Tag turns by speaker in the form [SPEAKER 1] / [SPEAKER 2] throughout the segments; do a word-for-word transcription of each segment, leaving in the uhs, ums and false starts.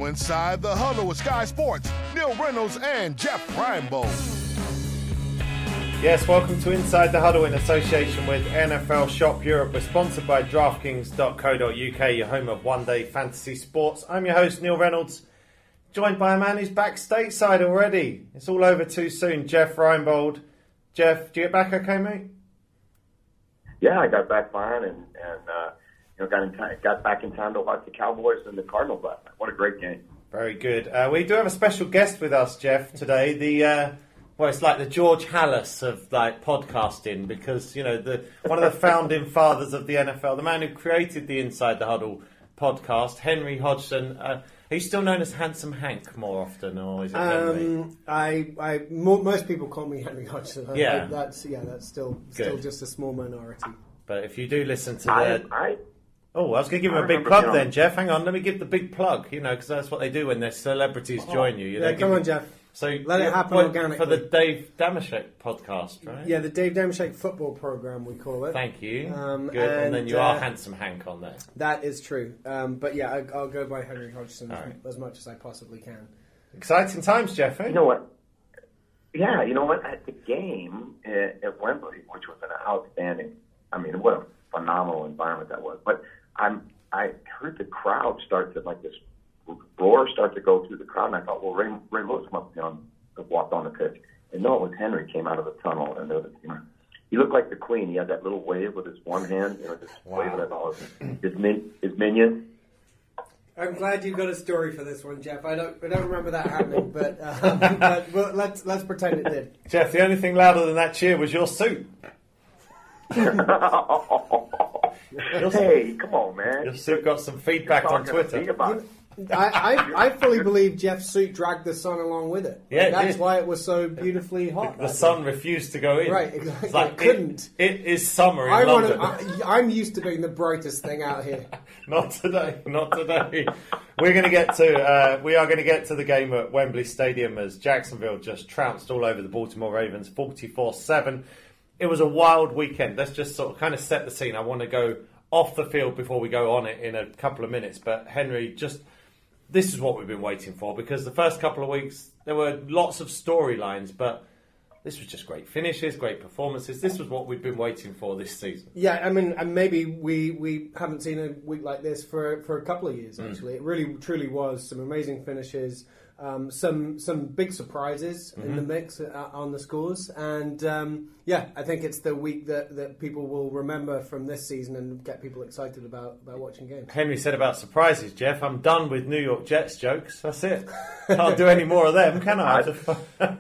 [SPEAKER 1] Now inside the huddle with Sky Sports, Neil Reynolds and Jeff Reinebold.
[SPEAKER 2] Yes, welcome to Inside the Huddle in association with N F L Shop Europe. We're sponsored by DraftKings dot co dot U K, your home of one-day fantasy sports. I'm your host, Neil Reynolds, joined by a man who's back stateside already. It's all over too soon, Jeff Reinebold. Jeff, do you get back okay, mate?
[SPEAKER 3] Yeah, I got back fine and, and uh, you know, got in time, got back in time to watch the Cowboys and the Cardinals last night. What a great game!
[SPEAKER 2] Very good. Uh, we do have a special guest with us, Jeff, today. The uh, well, it's like the George Halas of like podcasting, because you know the one of the founding fathers of the N F L, the man who created the Inside the Huddle podcast, Henry Hodgson. Uh, are you still known as Handsome Hank more often, or is it Henry?
[SPEAKER 4] Um, I, I, mo- most people call me Henry Hodgson. I,
[SPEAKER 2] Yeah.
[SPEAKER 4] I, that's yeah, that's still still just a small minority.
[SPEAKER 2] But if you do listen to
[SPEAKER 3] I,
[SPEAKER 2] the...
[SPEAKER 3] I,
[SPEAKER 2] Oh, I was going to give
[SPEAKER 3] I
[SPEAKER 2] him a big
[SPEAKER 3] remember,
[SPEAKER 2] plug
[SPEAKER 3] you know-
[SPEAKER 2] then, Jeff. Hang on, let me give the big plug, you know, because that's what they do when their celebrities join you. you
[SPEAKER 4] Yeah,
[SPEAKER 2] know,
[SPEAKER 4] come
[SPEAKER 2] give-
[SPEAKER 4] on, Jeff.
[SPEAKER 2] So
[SPEAKER 4] Let it
[SPEAKER 2] you
[SPEAKER 4] happen
[SPEAKER 2] work
[SPEAKER 4] organically.
[SPEAKER 2] for the Dave Damashek podcast, right?
[SPEAKER 4] Yeah, the Dave Damashek football program, we call it.
[SPEAKER 2] Thank you.
[SPEAKER 4] Um,
[SPEAKER 2] Good. And,
[SPEAKER 4] and,
[SPEAKER 2] then you
[SPEAKER 4] uh,
[SPEAKER 2] are Handsome Hank on there.
[SPEAKER 4] That is true. Um, but yeah, I, I'll go by Henry Hodgson as,
[SPEAKER 2] right.
[SPEAKER 4] as much as I possibly can.
[SPEAKER 2] Exciting times, Jeff. Eh?
[SPEAKER 3] you know what? Yeah, you know what? At the game at, at Wembley, which was an outstanding, I mean, what a phenomenal environment that was. But I'm, I heard the crowd start to, like this roar start to go through the crowd, and I thought, well, Ray, Ray Lewis must be on, walked on the pitch. And no, it was Henry came out of the tunnel, and there was, you know, he looked like the Queen. He had that little wave with his one hand, you know, just
[SPEAKER 2] Wow.
[SPEAKER 3] waving at all his, his, min, his minions.
[SPEAKER 4] I'm glad you've got a story for this one, Jeff. I don't, I don't remember that happening, but, um, but well, let's let's pretend it did.
[SPEAKER 2] Jeff, the only thing louder than that cheer was your suit.
[SPEAKER 3] Hey, come on, man.
[SPEAKER 2] Your suit got some feedback on
[SPEAKER 3] Talking to me
[SPEAKER 2] Twitter.
[SPEAKER 3] about it.
[SPEAKER 4] I, I, I fully believe Jeff's suit dragged the sun along with it.
[SPEAKER 2] Yeah, it
[SPEAKER 4] that's
[SPEAKER 2] did.
[SPEAKER 4] why it was so beautifully hot.
[SPEAKER 2] The
[SPEAKER 4] that
[SPEAKER 2] sun
[SPEAKER 4] day.
[SPEAKER 2] refused to go in.
[SPEAKER 4] Right, exactly.
[SPEAKER 2] It's like,
[SPEAKER 4] It couldn't.
[SPEAKER 2] It, it is summer in
[SPEAKER 4] I want
[SPEAKER 2] London.
[SPEAKER 4] to. I'm used to being the brightest thing out here.
[SPEAKER 2] Not today, not today. We're going to get to, uh, we are going to get to the game at Wembley Stadium as Jacksonville just trounced all over the Baltimore Ravens forty-four seven. It was a wild weekend. Let's just sort of kind of set the scene. I want to go off the field before we go on it in a couple of minutes. But Henry, just, this is what we've been waiting for, because the first couple of weeks, there were lots of storylines, but this was just great finishes, great performances. This was what we've been waiting for this season.
[SPEAKER 4] Yeah, I mean, and maybe we, we haven't seen a week like this for for a couple of years. Actually, it really truly was some amazing finishes, um, some some big surprises in the mix uh, on the scores, and um, yeah, I think it's the week that, that people will remember from this season and get people excited about, about watching games.
[SPEAKER 2] Henry said about surprises, Jeff, I'm done with New York Jets jokes. That's it. Can't do any more of them, can I?
[SPEAKER 3] I,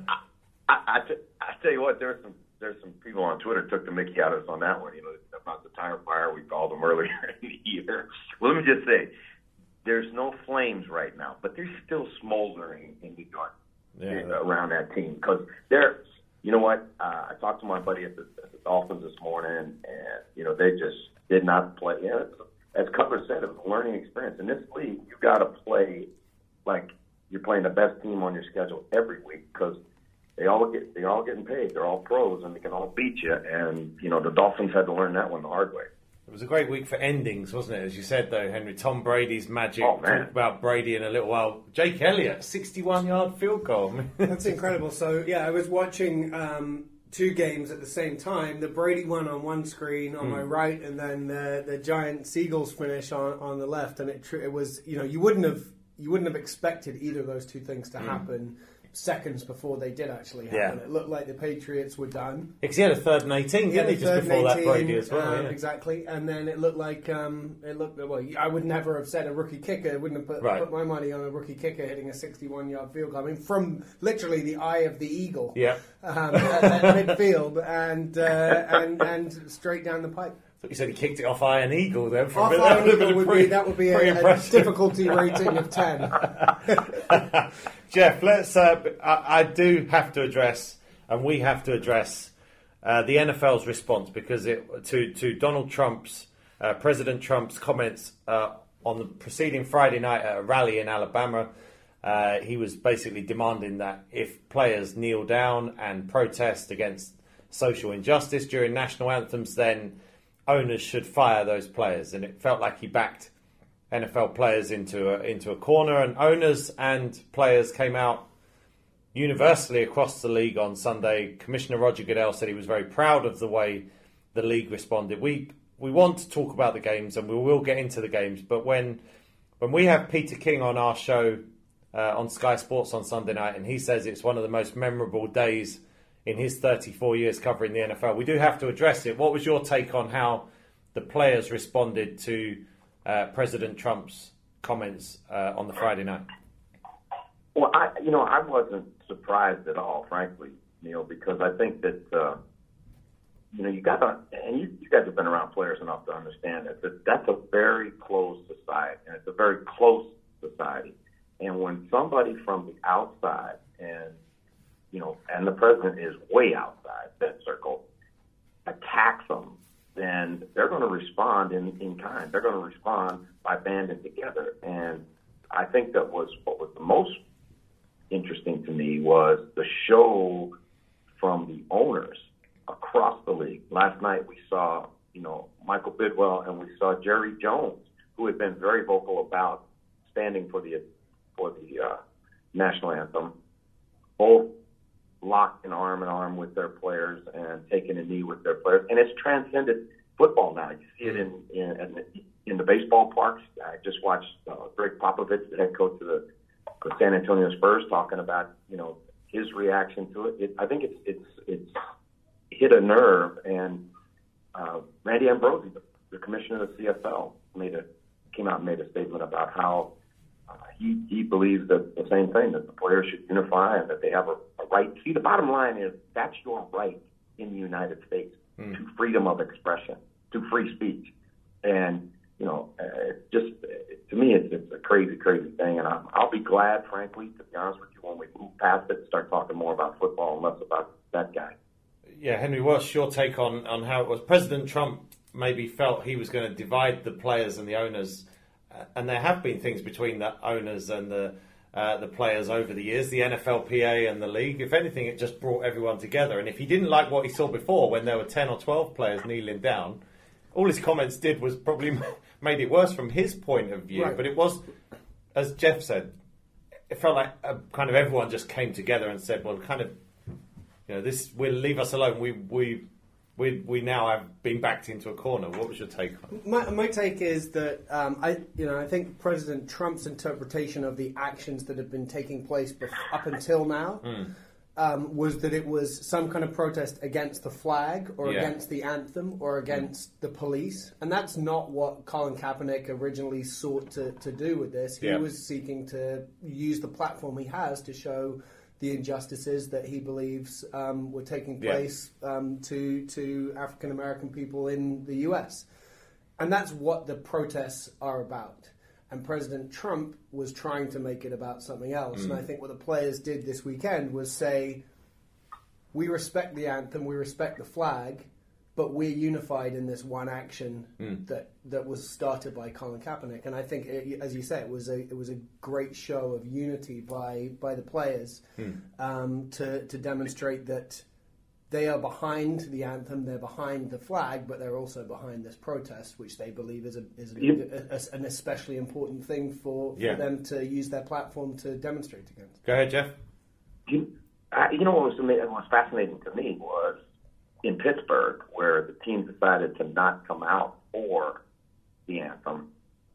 [SPEAKER 3] I, t- I tell you what, there's some there's some people on Twitter took the mickey out of us on that one. You know, about the tire fire we called them earlier in the year. Well, let me just say, there's no flames right now, but they're still smoldering in New York
[SPEAKER 2] Yeah.
[SPEAKER 3] around that team, because they're. You know what? Uh, I talked to my buddy at the, at the Dolphins this morning, and you know they just did not play. You know, as Cutler said, it was a learning experience. In this league, you got to play like you're playing the best team on your schedule every week, because they all get they're all getting paid. They're all pros, and they can all beat you. And you know the Dolphins had to learn that one the hard way.
[SPEAKER 2] It was a great week for endings, wasn't it? As you said, though, Henry, Tom Brady's magic.
[SPEAKER 3] Oh, man.
[SPEAKER 2] Talk about Brady in a little while. Jake Elliott, sixty-one-yard field goal.
[SPEAKER 4] That's incredible. So yeah, I was watching um, two games at the same time. The Brady one on one screen on
[SPEAKER 2] Mm.
[SPEAKER 4] my right, and then the the Giant Seagulls finish on, on the left. And it tr- it was, you know, you wouldn't have you wouldn't have expected either of those two things to happen seconds before they did actually happen.
[SPEAKER 2] Yeah.
[SPEAKER 4] It looked like the Patriots were done.
[SPEAKER 2] Because he had a third and eighteen,
[SPEAKER 4] Yeah,
[SPEAKER 2] didn't he,
[SPEAKER 4] the
[SPEAKER 2] just
[SPEAKER 4] third
[SPEAKER 2] before that
[SPEAKER 4] and
[SPEAKER 2] Brady
[SPEAKER 4] eighteen,
[SPEAKER 2] as well.
[SPEAKER 4] um,
[SPEAKER 2] yeah.
[SPEAKER 4] Exactly, and then it looked like um, it looked. Well, I would never have said a rookie kicker. I wouldn't have put,
[SPEAKER 2] Right.
[SPEAKER 4] put my money on a rookie kicker hitting a sixty-one-yard field goal. I mean, from literally the eye of the eagle,
[SPEAKER 2] Yeah.
[SPEAKER 4] um, at, at midfield, and uh, and and straight down the pipe.
[SPEAKER 2] But you said he kicked it off Iron Eagle then. For
[SPEAKER 4] Off
[SPEAKER 2] a bit.
[SPEAKER 4] Iron
[SPEAKER 2] That
[SPEAKER 4] Eagle would
[SPEAKER 2] pretty-
[SPEAKER 4] be that would be
[SPEAKER 2] pretty
[SPEAKER 4] a, a
[SPEAKER 2] impressive.
[SPEAKER 4] difficulty rating of ten.
[SPEAKER 2] Jeff, let's. Uh, I, I do have to address, and we have to address, uh, the N F L's response, because it to to Donald Trump's uh, President Trump's comments uh, on the preceding Friday night at a rally in Alabama. Uh, he was basically demanding that if players kneel down and protest against social injustice during national anthems, then owners should fire those players. And it felt like he backed N F L players into a, into a corner, and owners and players came out universally across the league on Sunday. Commissioner Roger Goodell said he was very proud of the way the league responded. We we want to talk about the games, and we will get into the games, but when when we have Peter King on our show uh, on Sky Sports on Sunday night, and he says it's one of the most memorable days in his thirty-four years covering the N F L, we do have to address it. What was your take on how the players responded to uh, President Trump's comments uh, on the Friday night?
[SPEAKER 3] Well, I, you know, I wasn't surprised at all, frankly, Neil, because I think that, uh, you know, you got to, and you, you guys have been around players enough to understand it, that that's a very closed society, and it's a very close society. And when somebody from the outside, and, you know, and the president is way outside that circle, attacks them, then they're going to respond in, in kind. They're going to respond by banding together. And I think that was what was the most interesting to me was the show from the owners across the league. Last night we saw, you know, Michael Bidwell, and we saw Jerry Jones, who had been very vocal about standing for the for the uh, national anthem, both locked in arm in arm with their players and taking a knee with their players. And it's transcended football now. You see it in in, in the baseball parks. I just watched uh, Greg Popovich, the head coach of the the San Antonio Spurs, talking about, you know, his reaction to it. it I think it's it's it's hit a nerve, and uh, Randy Ambrosi, the, the commissioner of the C F L, made a came out and made a statement about how uh, he he believes that the same thing, that the players should unify and that they have a, a right. See, the bottom line is that's your right in the United States mm. to freedom of expression, to free speech, and you know, uh, it's just, to me, it's, it's a crazy, crazy thing. And I'm, I'll be glad, frankly, to be honest with you, when we move past it and start talking more about football and less about that guy.
[SPEAKER 2] Yeah, Henry, what's your take on, on how it was? President Trump maybe felt he was going to divide the players and the owners. Uh, and there have been things between the owners and the uh, the players over the years, the N F L P A and the league. If anything, it just brought everyone together. And if he didn't like what he saw before, when there were ten or twelve players kneeling down, all his comments did was probably made it worse from his point of view. Right. But it was, as Jeff said, it felt like a, kind of everyone just came together and said, well, kind of, you know, this will leave us alone. We we we we now have been backed into a corner. What was your take on it?
[SPEAKER 4] My, my take is that um, I you know I think President Trump's interpretation of the actions that have been taking place up until now. Mm. Um, was that it was some kind of protest against the flag or yeah. against the anthem or against mm. the police. And that's not what Colin Kaepernick originally sought to, to do with this. He yeah. was seeking to use the platform he has to show the injustices that he believes um, were taking place yeah. um, to, to African-American people in the U S. And that's what the protests are about. And President Trump was trying to make it about something else. Mm. And I think what the players did this weekend was say, we respect the anthem, we respect the flag, but we're unified in this one action mm. that, that was started by Colin Kaepernick. And I think, it, as you say, it was a it was a great show of unity by by the players mm. um, to to demonstrate that they are behind the anthem, they're behind the flag, but they're also behind this protest, which they believe is a, is a, a, a, an especially important thing for, for yeah. them to use their platform to demonstrate against.
[SPEAKER 2] Go ahead, Jeff.
[SPEAKER 3] You, uh, you know what was, what was fascinating to me was in Pittsburgh, where the team decided to not come out for the anthem,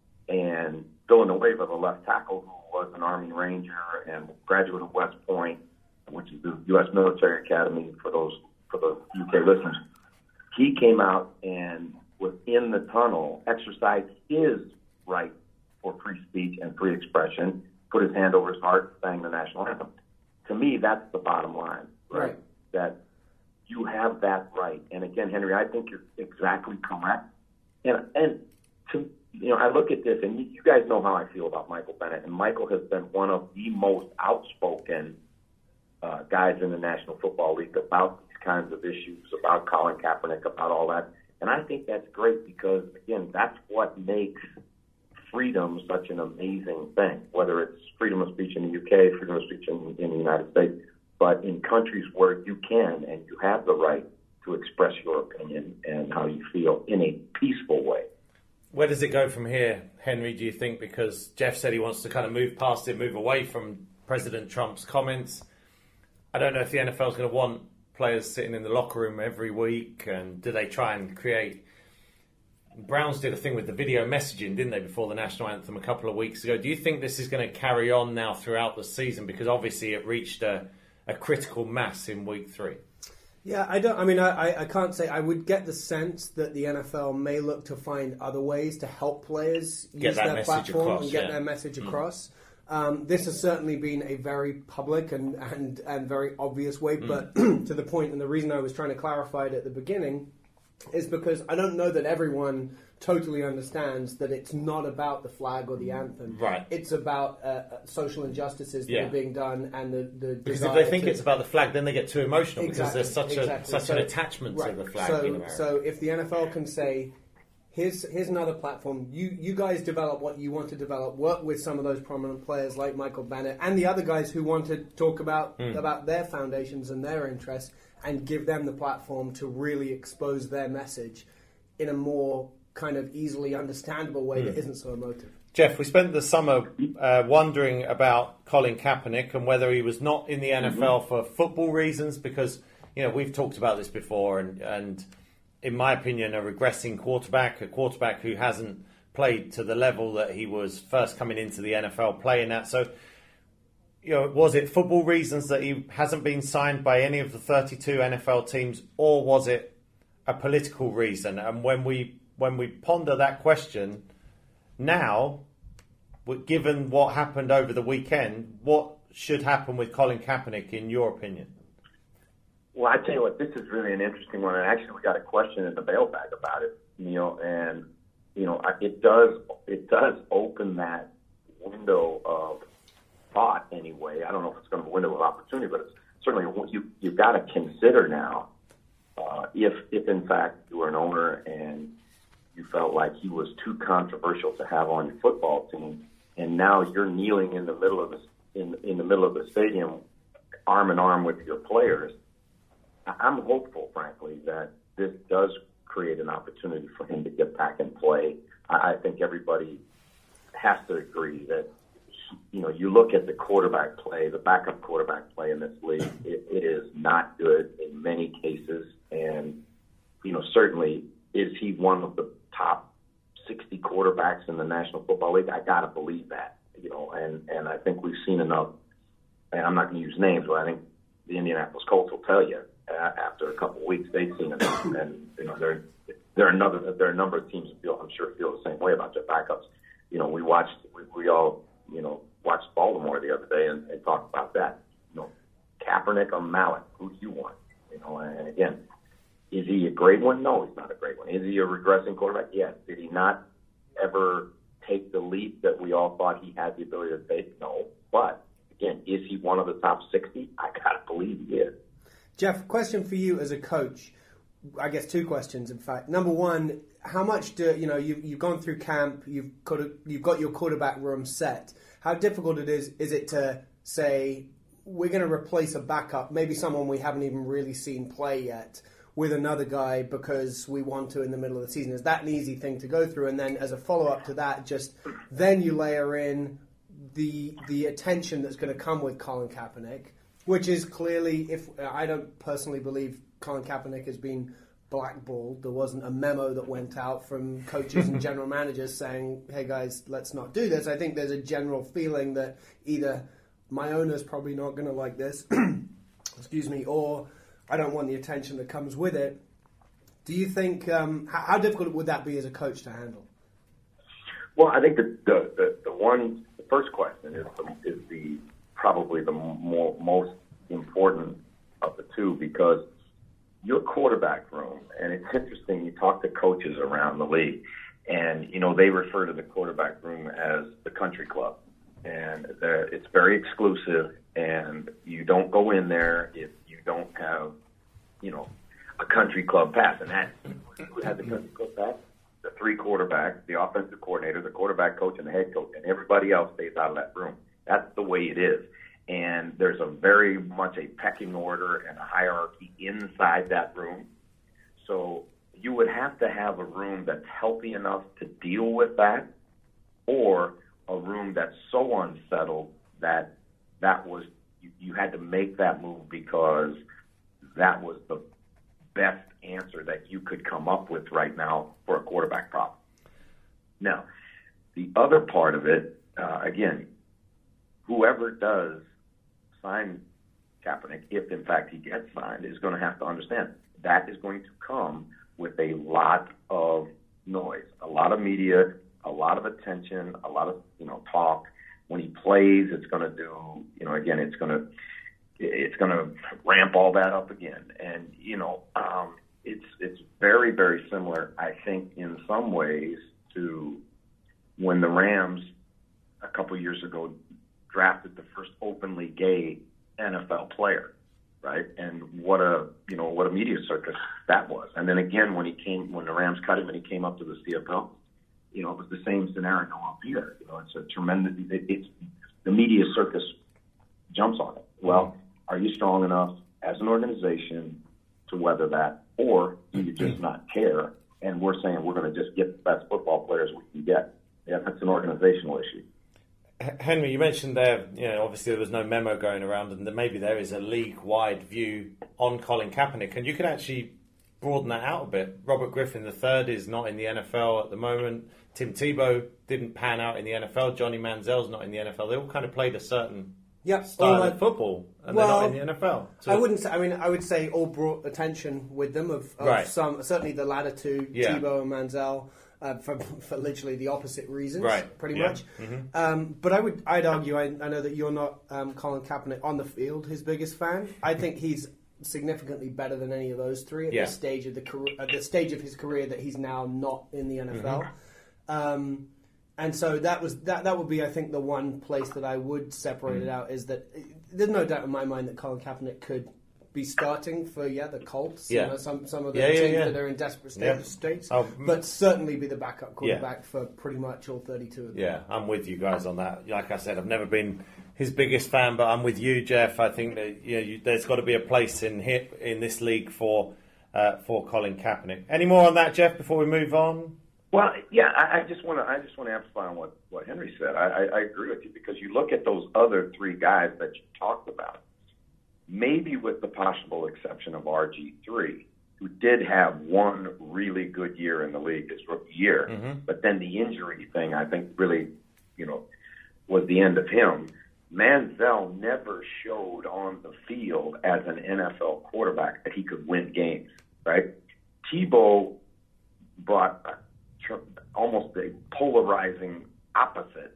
[SPEAKER 3] and Villanueva, the left tackle, who was an Army Ranger and graduate of West Point, which is the U S Military Academy for those for the U K listeners, he came out and was in the tunnel, exercised his right for free speech and free expression, put his hand over his heart, sang the national anthem. To me, that's the bottom line, right? right. That you have that right. And again, Henry, I think you're exactly correct. And and to you know, I look at this, and you, you guys know how I feel about Michael Bennett, and Michael has been one of the most outspoken Uh, guys in the National Football League about these kinds of issues, about Colin Kaepernick, about all that. And I think that's great because, again, that's what makes freedom such an amazing thing, whether it's freedom of speech in the U K, freedom of speech in, in the United States, but in countries where you can and you have the right to express your opinion and how you feel in a peaceful way.
[SPEAKER 2] Where does it go from here, Henry, do you think? Because Jeff said he wants to kind of move past it, move away from President Trump's comments. I don't know if the N F L is going to want players sitting in the locker room every week, and do they try and create... Browns did a thing with the video messaging, didn't they, before the national anthem a couple of weeks ago. Do you think this is going to carry on now throughout the season? Because obviously it reached a, a critical mass in week three.
[SPEAKER 4] Yeah, I don't. I mean, I, I can't say. I would get the sense that the N F L may look to find other ways to help players
[SPEAKER 2] get
[SPEAKER 4] use
[SPEAKER 2] that
[SPEAKER 4] their platform
[SPEAKER 2] across,
[SPEAKER 4] and get
[SPEAKER 2] yeah.
[SPEAKER 4] their message
[SPEAKER 2] Mm.
[SPEAKER 4] across. Um, this has certainly been a very public and, and, and very obvious way.
[SPEAKER 2] Mm.
[SPEAKER 4] But to the point, and the reason I was trying to clarify it at the beginning is because I don't know that everyone totally understands that it's not about the flag or the anthem.
[SPEAKER 2] Right.
[SPEAKER 4] It's about uh, social injustices that
[SPEAKER 2] Yeah.
[SPEAKER 4] are being done and the, the
[SPEAKER 2] Because if
[SPEAKER 4] desire
[SPEAKER 2] they think
[SPEAKER 4] to-
[SPEAKER 2] it's about the flag, then they get too emotional
[SPEAKER 4] Exactly,
[SPEAKER 2] because there's such
[SPEAKER 4] exactly.
[SPEAKER 2] a such
[SPEAKER 4] So-
[SPEAKER 2] an attachment
[SPEAKER 4] right.
[SPEAKER 2] to the flag
[SPEAKER 4] so,
[SPEAKER 2] in America.
[SPEAKER 4] So if the N F L can say, here's here's another platform, you you guys develop what you want to develop, work with some of those prominent players like Michael Bennett and the other guys who want to talk about
[SPEAKER 2] Mm.
[SPEAKER 4] about their foundations and their interests, and give them the platform to really expose their message in a more kind of easily understandable way
[SPEAKER 2] Mm.
[SPEAKER 4] that isn't so emotive.
[SPEAKER 2] Jeff, we spent the summer uh, wondering about Colin Kaepernick and whether he was not in the N F L for football reasons, because, you know, we've talked about this before, and, and in my opinion, a regressing quarterback, a quarterback who hasn't played to the level that he was first coming into the N F L playing at. So, you know, was it football reasons that he hasn't been signed by any of the thirty-two N F L teams, or was it a political reason? And when we when we ponder that question now, given what happened over the weekend, what should happen with Colin Kaepernick, in your opinion?
[SPEAKER 3] Well, I tell you what, this is really an interesting one. And actually, we got a question in the mailbag about it, Neil. And you know, it does it does open that window of thought anyway. I don't know if it's going to be a window of opportunity, but it's certainly you you've got to consider now uh, if if in fact you were an owner and you felt like he was too controversial to have on your football team, and now you're kneeling in the middle of the in in the middle of the stadium, arm in arm with your players. I'm hopeful, frankly, that this does create an opportunity for him to get back and play. I, I think everybody has to agree that, you know, you look at the quarterback play, the backup quarterback play in this league, it, it is not good in many cases. And, you know, certainly, is he one of the top sixty quarterbacks in the National Football League? I got to believe that, you know, and, and I think we've seen enough, and I'm not going to use names, but I think the Indianapolis Colts will tell you uh, after a couple of weeks they've seen enough, and, you know, there, there are another, there are a number of teams that feel, I'm sure, feel the same way about their backups. You know, we watched, we, we all, you know, watched Baltimore the other day and, and talked about that. You know, Kaepernick or Mallett, who do you want? You know, and again, is he a great one? No, he's not a great one. Is he a regressing quarterback? Yes. Did he not ever take the leap that we all thought he had the ability to take? No. But, again, is he one of the top sixty? I got to believe he is.
[SPEAKER 4] Jeff, question for you as a coach. I guess two questions, in fact. Number one, how much do, you know, you've, you've gone through camp, you've got, a, you've got your quarterback room set. How difficult it is, is it to say, we're going to replace a backup, maybe someone we haven't even really seen play yet, with another guy because we want to in the middle of the season? Is that an easy thing to go through? And then as a follow-up to that, just then you layer in the the attention that's going to come with Colin Kaepernick, which is clearly, if I don't personally believe Colin Kaepernick has been blackballed. There wasn't a memo that went out from coaches and general managers saying, hey guys, let's not do this. I think there's a general feeling that either my owner's probably not going to like this, excuse me, or I don't want the attention that comes with it. Do you think, um, how, how difficult would that be as a coach to handle?
[SPEAKER 3] Well, I think the the, the, the one, the first question is the, is the probably the more, most important of the two, because your quarterback room, and it's interesting, you talk to coaches around the league, and, you know, they refer to the quarterback room as the country club. And it's very exclusive, and you don't go in there if you don't have, you know, a country club pass. And that's who has the country club pass? The three quarterbacks, the offensive coordinator, the quarterback coach, and the head coach, and everybody else stays out of that room. That's the way it is. And there's a very much a pecking order and a hierarchy inside that room. So, you would have to have a room that's healthy enough to deal with that, or a room that's so unsettled that that was you, you had to make that move because that was the best answer that you could come up with right now for a quarterback problem. Now, the other part of it, uh, again, whoever does sign Kaepernick, if in fact he gets signed, is going to have to understand that is going to come with a lot of noise, a lot of media, a lot of attention, a lot of, you know, talk. When he plays, it's going to do, you know, again, it's going to, it's going to ramp all that up again. And, you know, um, it's, it's very, very similar, I think, in some ways to when the Rams a couple years ago drafted the first openly gay N F L player, right? And what a, you know, what a media circus that was. And then again, when he came, when the Rams cut him and he came up to the C F L, you know, it was the same scenario up here. You know, it's a tremendous, it, it's, the media circus jumps on it. Well, are you strong enough as an organization to weather that, or do you just not care? And we're saying we're going to just get the best football players we can get. Yeah, that's an organizational issue.
[SPEAKER 2] Henry, you mentioned there, you know, obviously there was no memo going around, and that maybe there is a league-wide view on Colin Kaepernick, and you can actually broaden that out a bit. Robert Griffin the third is not in the N F L at the moment. Tim Tebow didn't pan out in the N F L. Johnny Manziel's not in the N F L. They all kind of played a certain
[SPEAKER 4] yep.
[SPEAKER 2] style
[SPEAKER 4] like,
[SPEAKER 2] of football, and
[SPEAKER 4] well,
[SPEAKER 2] they're not in the N F L. So,
[SPEAKER 4] I wouldn't say, I mean, I would say all brought attention with them of, of
[SPEAKER 2] right.
[SPEAKER 4] some, certainly the latter two,
[SPEAKER 2] yeah.
[SPEAKER 4] Tebow and Manziel. Uh, for, for literally the opposite reasons,
[SPEAKER 2] right.
[SPEAKER 4] pretty
[SPEAKER 2] yeah.
[SPEAKER 4] much.
[SPEAKER 2] Mm-hmm.
[SPEAKER 4] Um, but I would, I'd argue, I, I know that you're not um, Colin Kaepernick on the field his biggest fan. I think he's significantly better than any of those three at
[SPEAKER 2] yeah.
[SPEAKER 4] this stage of the career, at the stage of his career that he's now not in the N F L. Mm-hmm. Um, and so that was that. That would be, I think, the one place that I would separate mm-hmm. it out is that there's no doubt in my mind that Colin Kaepernick could be starting for yeah the Colts,
[SPEAKER 2] yeah.
[SPEAKER 4] you know, some some of the
[SPEAKER 2] yeah,
[SPEAKER 4] teams
[SPEAKER 2] yeah, yeah.
[SPEAKER 4] that are in desperate state,
[SPEAKER 2] yeah.
[SPEAKER 4] states,
[SPEAKER 2] oh,
[SPEAKER 4] but certainly be the backup quarterback
[SPEAKER 2] yeah.
[SPEAKER 4] for pretty much all thirty-two of them.
[SPEAKER 2] Yeah, I'm with you guys on that. Like I said, I've never been his biggest fan, but I'm with you, Jeff. I think that you know, you, there's got to be a place in here, in this league for uh, for Colin Kaepernick. Any more on that, Jeff? Before we move on.
[SPEAKER 3] Well, yeah, I, I just want to I just want to amplify on what, what Henry said. I, I, I agree with you because you look at those other three guys that you talked about. Maybe with the possible exception of R G three, who did have one really good year in the league his rookie year, mm-hmm. but then the injury thing, I think, really, you know, was the end of him. Manziel never showed on the field as an N F L quarterback that he could win games, right? Tebow brought a, almost a polarizing opposite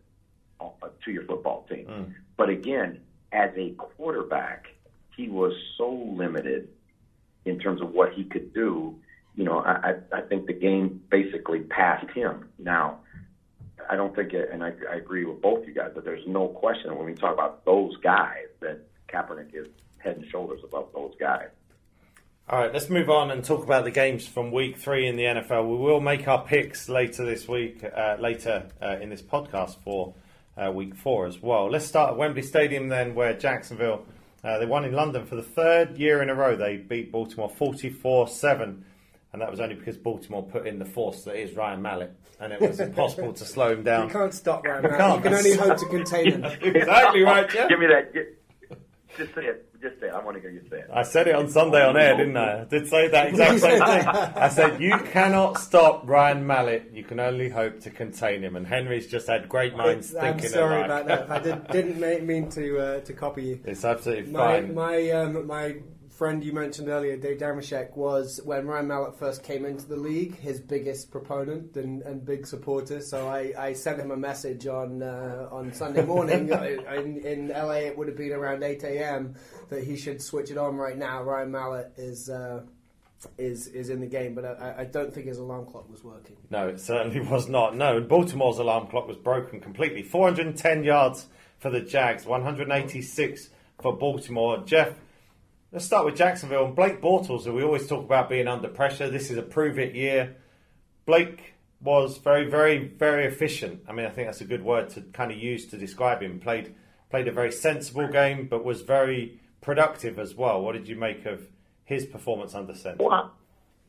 [SPEAKER 3] to your football team. Mm. But again, as a quarterback, he was so limited in terms of what he could do. You know, I, I think the game basically passed him. Now, I don't think, it, and I, I agree with both you guys, that there's no question when we talk about those guys that Kaepernick is head and shoulders above those guys.
[SPEAKER 2] All right, let's move on and talk about the games from week three in the N F L. We will make our picks later this week, uh, later uh, in this podcast for uh, week four as well. Let's start at Wembley Stadium then, where Jacksonville... Uh, they won in London for the third year in a row. They beat Baltimore forty-four seven, and that was only because Baltimore put in the force that is Ryan Mallett, and it was impossible to slow him down.
[SPEAKER 4] You can't stop Ryan Mallett.
[SPEAKER 2] Can't.
[SPEAKER 4] You can only hope to contain him.
[SPEAKER 2] Exactly right, Jeff.
[SPEAKER 3] Give me that. Get, just say it. Just say it. I want to hear you say it.
[SPEAKER 2] I said it on Sunday on air, didn't I? I did say that exact same thing. I said, you cannot stop Ryan Mallett. You can only hope to contain him. And Henry's just had great minds
[SPEAKER 4] it's,
[SPEAKER 2] thinking
[SPEAKER 4] I'm sorry
[SPEAKER 2] alike.
[SPEAKER 4] about that. I did, didn't mean to uh, to copy you.
[SPEAKER 2] It's absolutely
[SPEAKER 4] my,
[SPEAKER 2] fine.
[SPEAKER 4] My um, my friend you mentioned earlier, Dave Damashek, was, when Ryan Mallett first came into the league, his biggest proponent and, and big supporter. So I, I sent him a message on uh, on Sunday morning. in, in L A it would have been around eight a.m. that he should switch it on right now. Ryan Mallett is uh, is is in the game, but I, I don't think his alarm clock was working.
[SPEAKER 2] No, it certainly was not. No, and Baltimore's alarm clock was broken completely. four hundred ten yards for the Jags, one hundred eighty-six for Baltimore. Jeff, let's start with Jacksonville. And Blake Bortles, who we always talk about being under pressure. This is a prove-it year. Blake was very, very, very efficient. I mean, I think that's a good word to kind of use to describe him. Played played a very sensible game, but was very productive as well. What did you make of his performance under center?
[SPEAKER 3] Well,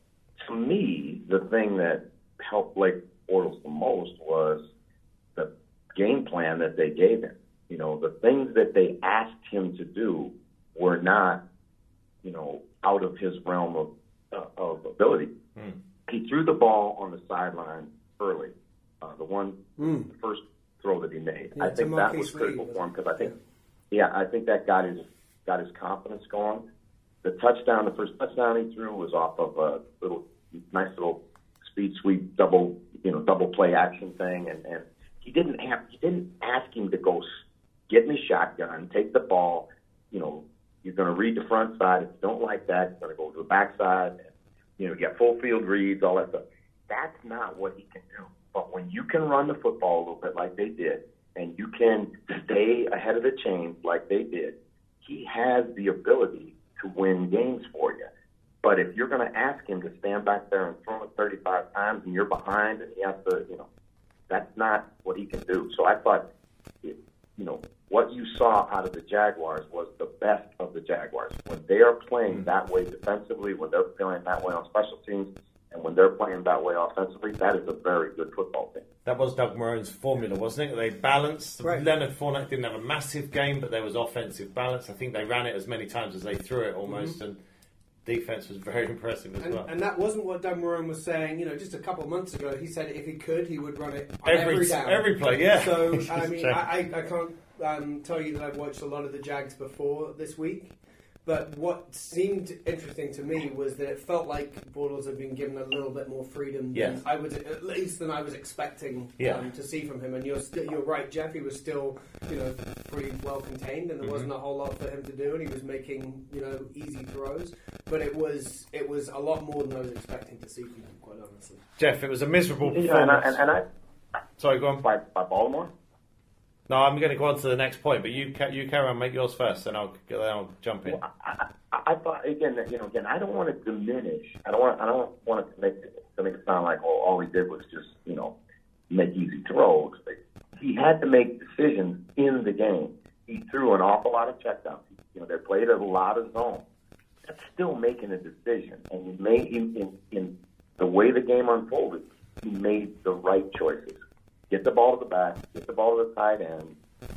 [SPEAKER 3] to me, the thing that helped Blake Bortles the most was the game plan that they gave him. You know, the things that they asked him to do were not, you know, out of his realm of uh, of ability. Mm. He threw the ball on the sideline early. Uh, the one, mm. the first throw that he made. Yeah, I think that was critical for him because I think, yeah. yeah, I think that got his got his confidence going. The touchdown, the first touchdown he threw was off of a little nice little speed sweep double, you know, double play action thing, and, and he didn't have he didn't ask him to go get in his shotgun, take the ball. You know, you're going to read the front side. If you don't like that, you're going to go to the back side. And, you know, get full field reads, all that stuff. That's not what he can do. But when you can run the football a little bit like they did, and you can stay ahead of the chains like they did, he has the ability to win games for you. But if you're going to ask him to stand back there and throw it thirty-five times and you're behind and he has to, you know, that's not what he can do. So I thought, it, you know, what you saw out of the Jaguars was the best of the Jaguars. When they are playing that way defensively, when they're playing that way on special teams, and when they're playing that way offensively, that is a very good football team.
[SPEAKER 2] That was Doug Marone's formula, wasn't it? They balanced. Right. Leonard Fournette didn't have a massive game, but there was offensive balance. I think they ran it as many times as they threw it almost, mm-hmm. and defense was very impressive as
[SPEAKER 4] and,
[SPEAKER 2] well.
[SPEAKER 4] And that wasn't what Doug Marone was saying, you know, just a couple of months ago. He said if he could, he would run it on
[SPEAKER 2] every,
[SPEAKER 4] every down.
[SPEAKER 2] Every play, yeah.
[SPEAKER 4] So, I mean, I, I can't um, tell you that I've watched a lot of the Jags before this week. But what seemed interesting to me was that it felt like Bortles had been given a little bit more freedom
[SPEAKER 2] yeah.
[SPEAKER 4] than I was, at least than I was expecting
[SPEAKER 2] yeah.
[SPEAKER 4] um, to see from him. And you're st- you're right, Jeffy was still, you know, pretty well contained, and there mm-hmm. wasn't a whole lot for him to do, and he was making, you know, easy throws. But it was it was a lot more than I was expecting to see from him, quite honestly.
[SPEAKER 2] Jeff, it was a miserable performance.
[SPEAKER 3] Yeah, and, I, and, and I,
[SPEAKER 2] sorry, go on.
[SPEAKER 3] By, by Baltimore.
[SPEAKER 2] No, I'm going to go on to the next point, but you you carry on, make yours first, and I'll then I'll jump in.
[SPEAKER 3] Well, I, I, I thought again that you know again I don't want to diminish. I don't want I don't want it to make it to make it sound like oh all he did was just you know make easy throws. He had to make decisions in the game. He threw an awful lot of checkdowns. You know they played a lot of zone. That's still making a decision, and he made in, in in the way the game unfolded. He made the right choices. Get the ball to the back, get the ball to the tight end,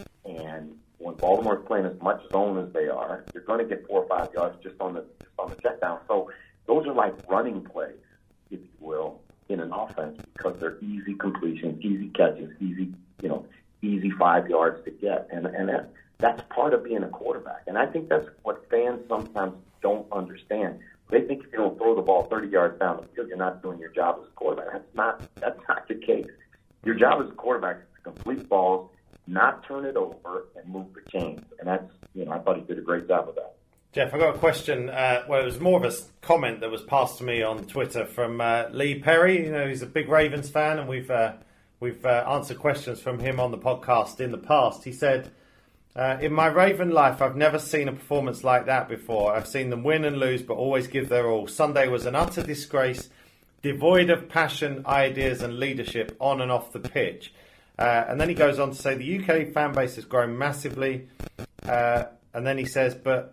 [SPEAKER 3] and when Baltimore's playing as much zone as they are, you're going to get four or five yards just on the just on the check down. So those are like running plays, if you will, in an offense because they're easy completions, easy catches, easy you know, easy five yards to get, and and that, that's part of being a quarterback. And I think that's what fans sometimes don't understand. They think if you don't throw the ball thirty yards down the field, you're not doing your job as a quarterback. That's not that's not the case. Your job as a quarterback is to complete balls, not turn it over, and move the chains. And that's, you know, I thought he did a great job of that.
[SPEAKER 2] Jeff, I got a question. Uh, well, it was more of a comment that was passed to me on Twitter from uh, Lee Perry. You know, he's a big Ravens fan, and we've uh, we've uh, answered questions from him on the podcast in the past. He said, uh, in my Raven life, I've never seen a performance like that before. I've seen them win and lose, but always give their all. Sunday was an utter disgrace, devoid of passion, ideas and leadership on and off the pitch. Uh, and then he goes on to say the U K fan base has grown massively. Uh, and then he says, but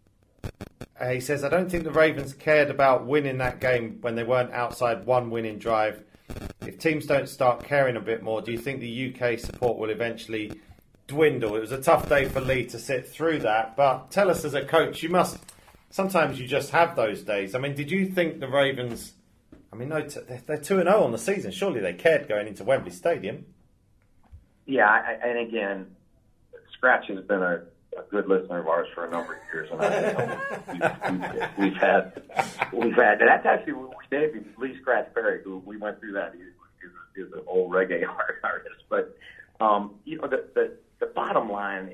[SPEAKER 2] uh, he says, I don't think the Ravens cared about winning that game when they weren't outside one winning drive. If teams don't start caring a bit more, do you think the U K support will eventually dwindle? It was a tough day for Lee to sit through that. But tell us as a coach, you must, sometimes you just have those days. I mean, did you think the Ravens... I mean, no, they're two and oh on the season. Surely they cared going into Wembley Stadium.
[SPEAKER 3] Yeah, I, and again, Scratch has been a, a good listener of ours for a number of years, and I, you know, we've, we've, we've had, we've had. And that's actually we gave him Lee Scratch Perry, who we went through that. He is an old reggae artist, but um, you know, the, the the bottom line,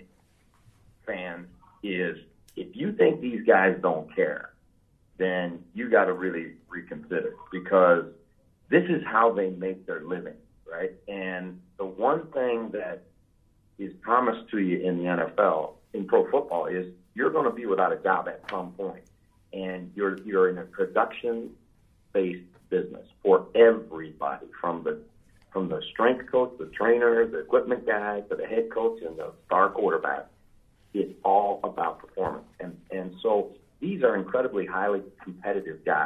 [SPEAKER 3] fans, is if you think these guys don't care, then you got to really reconsider, because this is how they make their living, right? And the one thing that is promised to you in the N F L, in pro football, is you're going to be without a job at some point. And you're you're in a production-based business for everybody, from the from the strength coach, the trainer, the equipment guy, to the head coach and the star quarterback. It's all about performance. And and so these are incredibly highly competitive guys.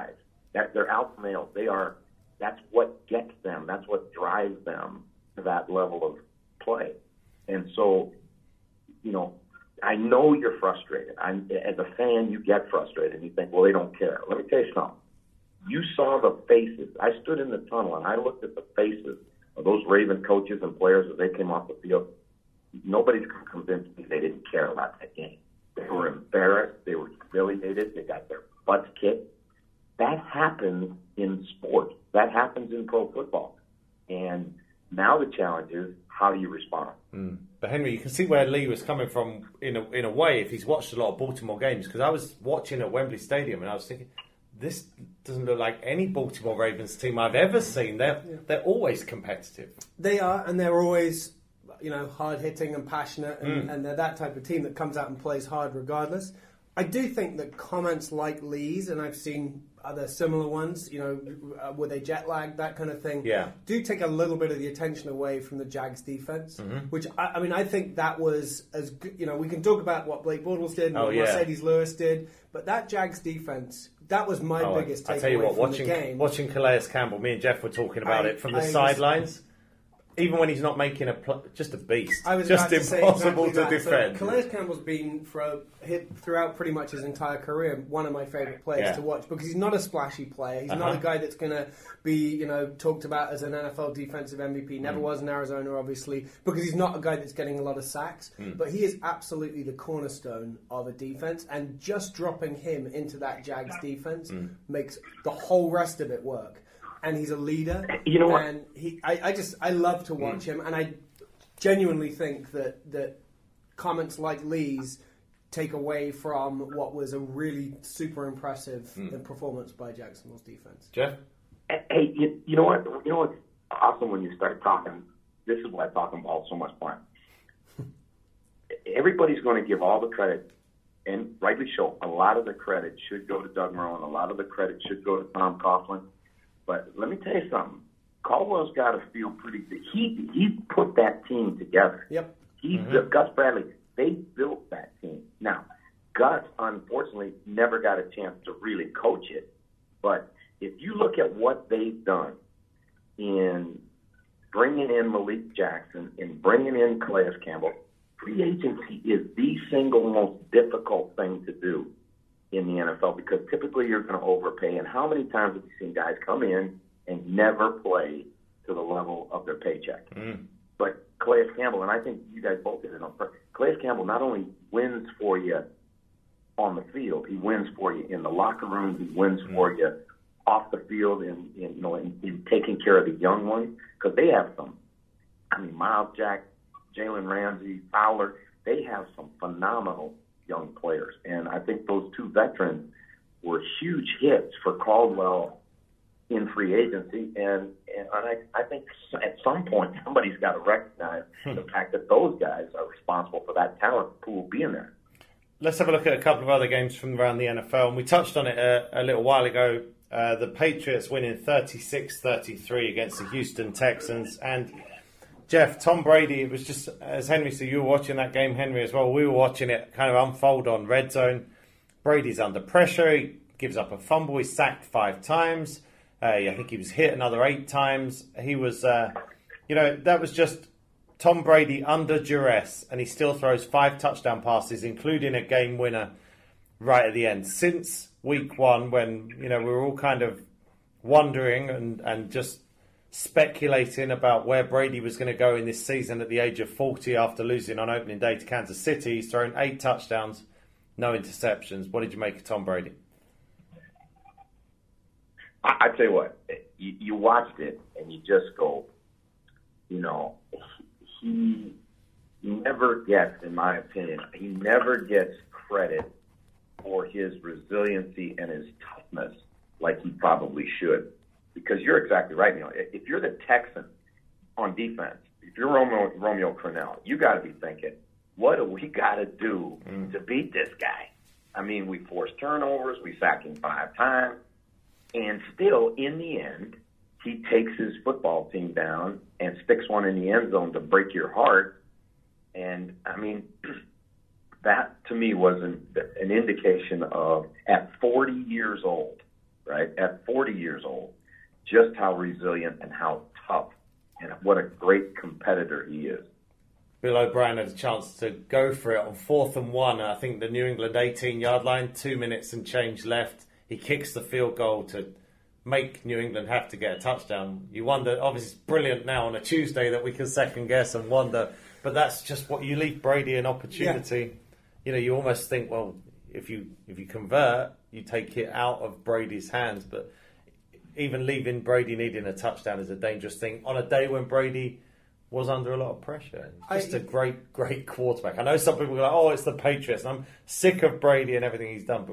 [SPEAKER 3] That they're alpha males. They are. That's what gets them. That's what drives them to that level of play. And so, you know, I know you're frustrated. I'm, as a fan, you get frustrated and you think, well, they don't care. Let me tell you something. You saw the faces. I stood in the tunnel and I looked at the faces of those Raven coaches and players as they came off the field. Nobody's convinced me they didn't care about that game. They were embarrassed. They were humiliated. They got their butts kicked. That happens in sport. That happens in pro football. And now the challenge is, how do you respond?
[SPEAKER 2] Mm. But Henry, you can see where Lee was coming from in a, in a way if he's watched a lot of Baltimore games, because I was watching at Wembley Stadium and I was thinking, this doesn't look like any Baltimore Ravens team I've ever seen. They're, yeah. they're always competitive.
[SPEAKER 4] They are, and they're always, you know, hard-hitting and passionate, and, mm. and they're that type of team that comes out and plays hard regardless. I do think that comments like Lee's, and I've seen other similar ones, you know, uh, were they jet lagged, that kind of thing,
[SPEAKER 2] yeah.
[SPEAKER 4] do take a little bit of the attention away from the Jags defense,
[SPEAKER 2] mm-hmm.
[SPEAKER 4] which, I, I mean, I think that was as good, you know, we can talk about what Blake Bortles did and
[SPEAKER 2] oh,
[SPEAKER 4] what
[SPEAKER 2] yeah.
[SPEAKER 4] Mercedes Lewis did, but that Jags defense, that was my
[SPEAKER 2] oh,
[SPEAKER 4] biggest
[SPEAKER 2] I,
[SPEAKER 4] takeaway
[SPEAKER 2] I tell you what,
[SPEAKER 4] from
[SPEAKER 2] watching,
[SPEAKER 4] the game.
[SPEAKER 2] Watching Calais Campbell, me and Jeff were talking about
[SPEAKER 4] I,
[SPEAKER 2] it from the
[SPEAKER 4] I
[SPEAKER 2] sidelines. Even when he's not making a pl- just a beast,
[SPEAKER 4] I was
[SPEAKER 2] just
[SPEAKER 4] about to
[SPEAKER 2] impossible
[SPEAKER 4] say exactly
[SPEAKER 2] to
[SPEAKER 4] that.
[SPEAKER 2] defend.
[SPEAKER 4] So Calais Campbell's been for, hit throughout pretty much his entire career one of my favourite players
[SPEAKER 2] yeah.
[SPEAKER 4] to watch, because he's not a splashy player. He's
[SPEAKER 2] uh-huh.
[SPEAKER 4] not a guy that's going to be, you know, talked about as an N F L defensive M V P. Never mm. was in Arizona, obviously, because he's not a guy that's getting a lot of sacks.
[SPEAKER 2] Mm.
[SPEAKER 4] But he is absolutely the cornerstone of a defense, and just dropping him into that Jags defense
[SPEAKER 2] mm.
[SPEAKER 4] makes the whole rest of it work. And he's a leader.
[SPEAKER 3] You know what?
[SPEAKER 4] And he, I, I just, I love to watch mm. him, and I genuinely think that that comments like Lee's take away from what was a really super impressive mm. performance by Jacksonville's defense.
[SPEAKER 2] Jeff?
[SPEAKER 3] Hey, you, you know what? You know what's awesome when you start talking? This is why talking ball is so much fun. Everybody's going to give all the credit, and rightly so. A lot of the credit should go to Doug Marrone. A lot of the credit should go to Tom Coughlin. But let me tell you something. Caldwell's got to feel pretty good. He he put that team together.
[SPEAKER 4] Yep.
[SPEAKER 3] He
[SPEAKER 2] mm-hmm.
[SPEAKER 3] Gus Bradley. They built that team. Now, Gus unfortunately never got a chance to really coach it. But if you look at what they've done in bringing in Malik Jackson and bringing in Calais Campbell, free agency is the single most difficult thing to do in the N F L, because typically you're going to overpay. And how many times have you seen guys come in and never play to the level of their paycheck?
[SPEAKER 2] Mm.
[SPEAKER 3] But Calais Campbell, and I think you guys both did it on purpose, Calais Campbell not only wins for you on the field, he wins for you in the locker room, he wins mm. for you off the field, in, in you know, in, in taking care of the young ones, because they have some. I mean, Miles Jack, Jalen Ramsey, Fowler, they have some phenomenal young players. And I think those two veterans were huge hits for Caldwell in free agency. And, and I, I think at some point somebody's got to recognize hmm. the fact that those guys are responsible for that talent pool being there.
[SPEAKER 2] Let's have a look at a couple of other games from around the N F L. And we touched on it a, a little while ago. Uh, the Patriots winning thirty-six thirty-three against the Houston Texans. And Jeff, Tom Brady, it was just, as Henry said, you were watching that game, Henry, as well. We were watching it kind of unfold on Red Zone. Brady's under pressure. He gives up a fumble. He's sacked five times. Uh, I think he was hit another eight times. He was, uh, you know, that was just Tom Brady under duress, and he still throws five touchdown passes, including a game winner right at the end. Since week one, when, you know, we were all kind of wondering and, and just speculating about where Brady was going to go in this season at the age of forty after losing on opening day to Kansas City. He's thrown eight touchdowns, no interceptions. What did you make of Tom Brady?
[SPEAKER 3] I, I tell you what, you, you watched it and you just go, you know, he, he never gets, in my opinion, he never gets credit for his resiliency and his toughness like he probably should. Because you're exactly right, Neil. If you're the Texan on defense, if you're Romeo, Romeo Crennel, you got to be thinking, what do we got to do mm. to beat this guy? I mean, we force turnovers, we sack him five times, and still, in the end, he takes his football team down and sticks one in the end zone to break your heart. And, I mean, that to me was an, an indication of, at forty years old, right, at forty years old, just how resilient and how tough and what a great competitor he is.
[SPEAKER 2] Bill O'Brien had a chance to go for it on fourth and one. I think the New England eighteen-yard line, two minutes and change left. He kicks the field goal to make New England have to get a touchdown. You wonder, obviously it's brilliant now on a Tuesday that we can second guess and wonder, but that's just what you leave Brady an opportunity. Yeah. You know, you almost think, well, if you if you convert, you take it out of Brady's hands, but even leaving Brady needing a touchdown is a dangerous thing on a day when Brady was under a lot of pressure. Just I, a great, great quarterback. I know some people go like, oh, it's the Patriots, and I'm sick of Brady and everything he's done, but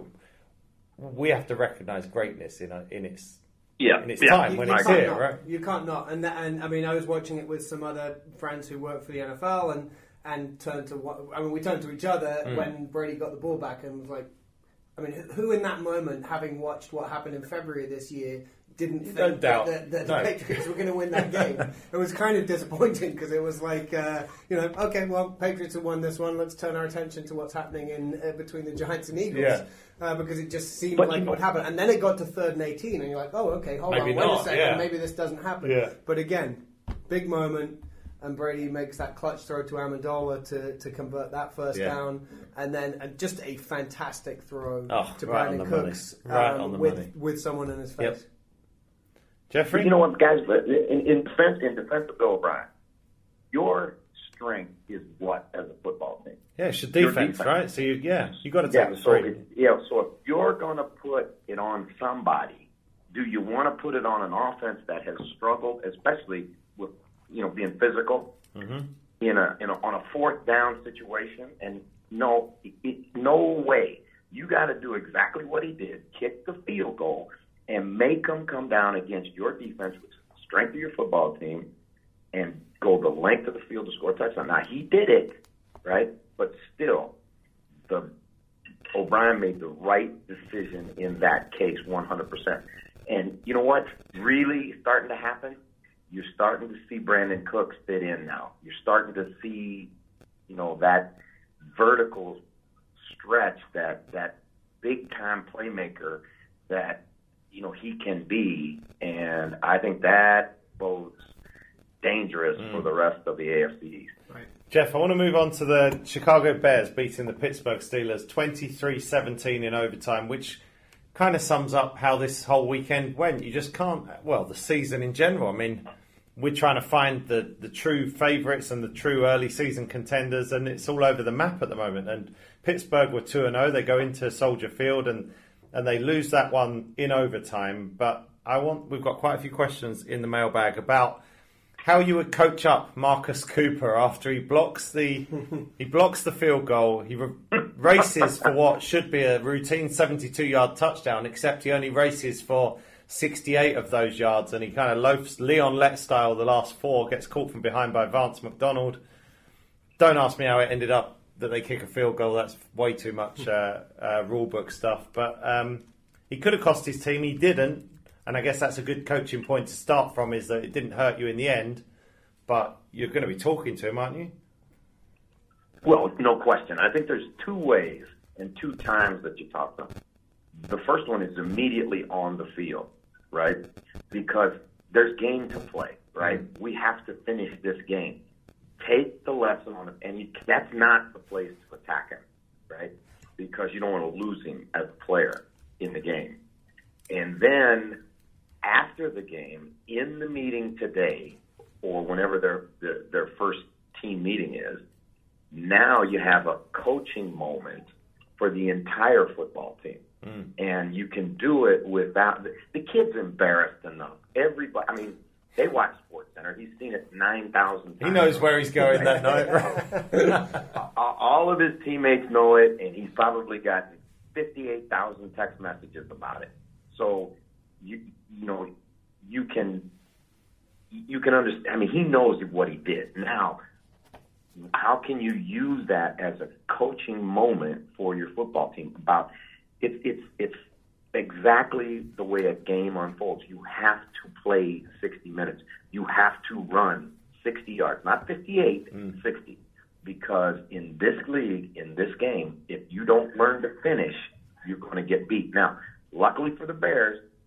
[SPEAKER 2] we have to recognise greatness in a, in its
[SPEAKER 3] yeah,
[SPEAKER 2] in its
[SPEAKER 3] yeah.
[SPEAKER 2] time
[SPEAKER 3] you,
[SPEAKER 2] when
[SPEAKER 3] you
[SPEAKER 2] it's here,
[SPEAKER 4] not.
[SPEAKER 2] right?
[SPEAKER 4] You can't not. And and I mean, I was watching it with some other friends who work for the N F L, and and turned to I mean, we turned to each other mm. when Brady got the ball back, and was like, I mean, who in that moment, having watched what happened in February this year, didn't think
[SPEAKER 2] Don't doubt.
[SPEAKER 4] that, that
[SPEAKER 2] no.
[SPEAKER 4] the Patriots were going to win that game? It was kind of disappointing because it was like, uh, you know, okay, well, Patriots have won this one. Let's turn our attention to what's happening in uh, between the Giants and Eagles.
[SPEAKER 2] Yeah.
[SPEAKER 4] Uh, because it just seemed
[SPEAKER 3] but
[SPEAKER 4] like it would happen. And then it got to third and eighteen, and you're like, oh, okay, hold
[SPEAKER 2] maybe
[SPEAKER 4] on, wait
[SPEAKER 2] not,
[SPEAKER 4] a second,
[SPEAKER 2] yeah.
[SPEAKER 4] maybe this doesn't happen.
[SPEAKER 2] Yeah.
[SPEAKER 4] But again, big moment, and Brady makes that clutch throw to Amendola to, to convert that first
[SPEAKER 2] yeah.
[SPEAKER 4] down, and then uh, just a fantastic throw
[SPEAKER 2] oh,
[SPEAKER 4] to
[SPEAKER 2] right
[SPEAKER 4] Brandon Cooks
[SPEAKER 2] right
[SPEAKER 4] um,
[SPEAKER 2] on the
[SPEAKER 4] with,
[SPEAKER 2] money.
[SPEAKER 4] with someone in his face.
[SPEAKER 2] Yep. Jeffrey?
[SPEAKER 3] You know what, guys? In, in defense, in defense of Bill O'Brien, your strength is what as a football team?
[SPEAKER 2] Yeah, it's your defense,
[SPEAKER 3] defense.
[SPEAKER 2] right? So you, yeah, you got to take
[SPEAKER 3] yeah,
[SPEAKER 2] the
[SPEAKER 3] so
[SPEAKER 2] three.
[SPEAKER 3] if, yeah, so if you're going to put it on somebody, do you want to put it on an offense that has struggled, especially with you know being physical
[SPEAKER 2] mm-hmm.
[SPEAKER 3] in a in a on a fourth down situation? And no, it, it, no way. You got to do exactly what he did: kick the field goal and make them come down against your defense, which is the strength of your football team, and go the length of the field to score a touchdown. Now he did it, right? But still, the O'Brien made the right decision in that case, one hundred percent. And you know what's really starting to happen? You're starting to see Brandon Cooks fit in now. You're starting to see, you know, that vertical stretch, that that big time playmaker that you know he can be, and I think that bodes dangerous mm. for the rest of the A F C East.
[SPEAKER 2] Right. Jeff, I want to move on to the Chicago Bears beating the Pittsburgh Steelers twenty-three seventeen in overtime, which kind of sums up how this whole weekend went. You just can't, well, the season in general. I mean, we're trying to find the, the true favourites and the true early season contenders, and it's all over the map at the moment. And Pittsburgh were two and oh. They go into Soldier Field and, and they lose that one in overtime. But I want we've got quite a few questions in the mailbag about how you would coach up Marcus Cooper after he blocks the he blocks the field goal. He re- races for what should be a routine seventy-two-yard touchdown, except he only races for sixty-eight of those yards, and he kind of loafs Leon Lett style the last four, gets caught from behind by Vance McDonald. Don't ask me how it ended up that they kick a field goal. That's way too much uh, uh, rule book stuff. But um, he could have cost his team. He didn't. And I guess that's a good coaching point to start from, is that it didn't hurt you in the end, but you're going to be talking to him, aren't you?
[SPEAKER 3] Well, no question. I think there's two ways and two times that you talk to him. The first one is immediately on the field, right? Because there's game to play, right? Mm-hmm. We have to finish this game. Take the lesson on it, and you, that's not the place to attack him, right? Because you don't want to lose him as a player in the game. And then after the game, in the meeting today, or whenever their, their their first team meeting is, now you have a coaching moment for the entire football team. Mm. And you can do it without the, the kid's embarrassed enough. Everybody, I mean, they watch SportsCenter. He's seen it nine thousand times.
[SPEAKER 2] He knows where he's going that night, right?
[SPEAKER 3] All of his teammates know it, and he's probably gotten fifty-eight thousand text messages about it. So, you you know, you can you can understand. I mean, he knows what he did. Now, how can you use that as a coaching moment for your football team? About it's it's it's exactly the way a game unfolds. You have to play sixty minutes. You have to run sixty yards, not fifty-eight, mm. sixty. Because in this league, in this game, if you don't learn to finish, you're going to get beat. Now, luckily for the Bears,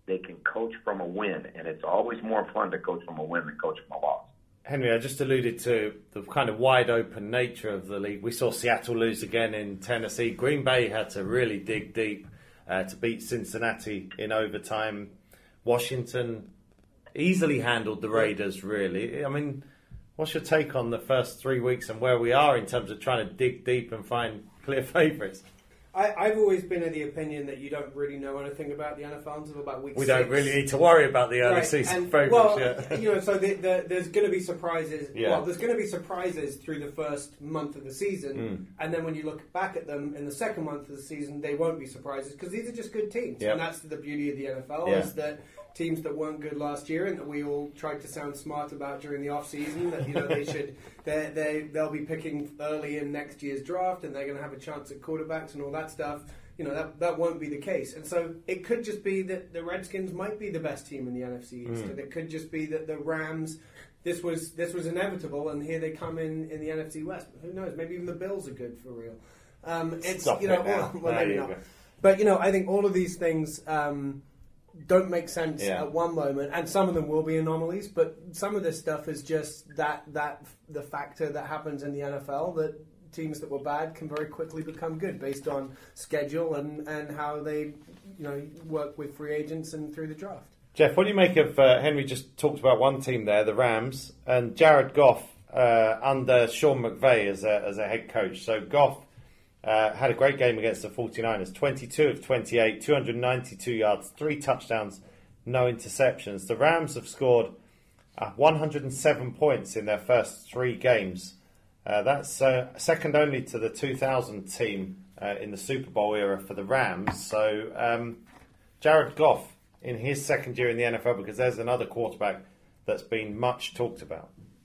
[SPEAKER 3] they can coach from a win, and it's always more fun to coach from a win than coach from a loss.
[SPEAKER 2] Henry, I just alluded to the kind of wide open nature of the league. We saw Seattle lose again in Tennessee. Green Bay had to really dig deep uh, to beat Cincinnati in overtime. Washington easily handled the Raiders, really. I mean, what's your take on the first three weeks and where we are in terms of trying to dig deep and find clear favourites?
[SPEAKER 4] I, I've always been of the opinion that you don't really know anything about the N F L until about week
[SPEAKER 2] we
[SPEAKER 4] six.
[SPEAKER 2] We don't really need to worry about the early
[SPEAKER 4] right.
[SPEAKER 2] season
[SPEAKER 4] and,
[SPEAKER 2] favourites
[SPEAKER 4] well,
[SPEAKER 2] yet.
[SPEAKER 4] You know, so the, the, there's going to be surprises.
[SPEAKER 2] Yeah.
[SPEAKER 4] Well, there's going to be surprises through the first month of the season,
[SPEAKER 2] mm.
[SPEAKER 4] and then when you look back at them in the second month of the season, they won't be surprises because these are just good teams,
[SPEAKER 2] yep.
[SPEAKER 4] and that's the beauty of the N F L
[SPEAKER 2] yeah.
[SPEAKER 4] is that teams that weren't good last year and that we all tried to sound smart about during the off season that you know they should they they they'll be picking early in next year's draft and they're going to have a chance at quarterbacks and all that stuff. You know, that that won't be the case. And so it could just be that the Redskins might be the best team in the N F C East.
[SPEAKER 2] Mm.
[SPEAKER 4] And it could just be that the Rams, this was this was inevitable, and here they come in in the N F C West. Who knows? Maybe even the Bills are good for real. Um, it's,
[SPEAKER 2] Stop
[SPEAKER 4] you know,
[SPEAKER 2] it now.
[SPEAKER 4] well, well,
[SPEAKER 2] No,
[SPEAKER 4] maybe
[SPEAKER 2] you
[SPEAKER 4] not.
[SPEAKER 2] go.
[SPEAKER 4] But, you know, I think all of these things um, don't make sense
[SPEAKER 2] Yeah.
[SPEAKER 4] at one moment, and some of them will be anomalies, but some of this stuff is just that that the factor that happens in the N F L that teams that were bad can very quickly become good based on schedule and, and how they, you know, work with free agents and through the draft.
[SPEAKER 2] Jeff, what do you make of uh, Henry just talked about one team there, the Rams, and Jared Goff uh, under Sean McVay as a, as a head coach. So Goff uh, had a great game against the forty-niners, twenty-two of twenty-eight, two hundred ninety-two yards, three touchdowns, no interceptions. The Rams have scored uh, one hundred seven points in their first three games. Uh, that's uh, second only to the two thousand team uh, in the Super Bowl era for the Rams. So um, Jared Goff in his second year in the N F L, because there's another quarterback that's been much talked about.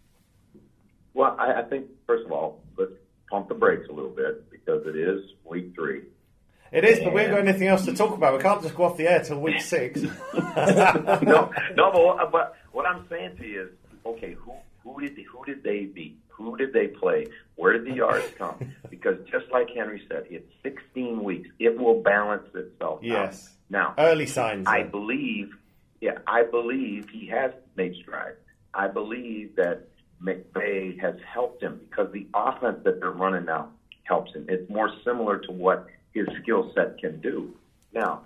[SPEAKER 3] Well, I, I think, first of all, let's pump the brakes a little bit because it is week three.
[SPEAKER 2] It is, but we haven't got anything else to talk about. We can't just go off the air till week six.
[SPEAKER 3] no, no, but, but what I'm saying to you is, okay, who who did who did they beat? Who did they play? Where did the yards come? Because just like Henry said, it's sixteen weeks. It will balance itself out.
[SPEAKER 2] Yes.
[SPEAKER 3] Now,
[SPEAKER 2] early signs.
[SPEAKER 3] I
[SPEAKER 2] then.
[SPEAKER 3] believe, yeah, I believe he has made strides. I believe that McVay has helped him because the offense that they're running now helps him. It's more similar to what his skill set can do. Now,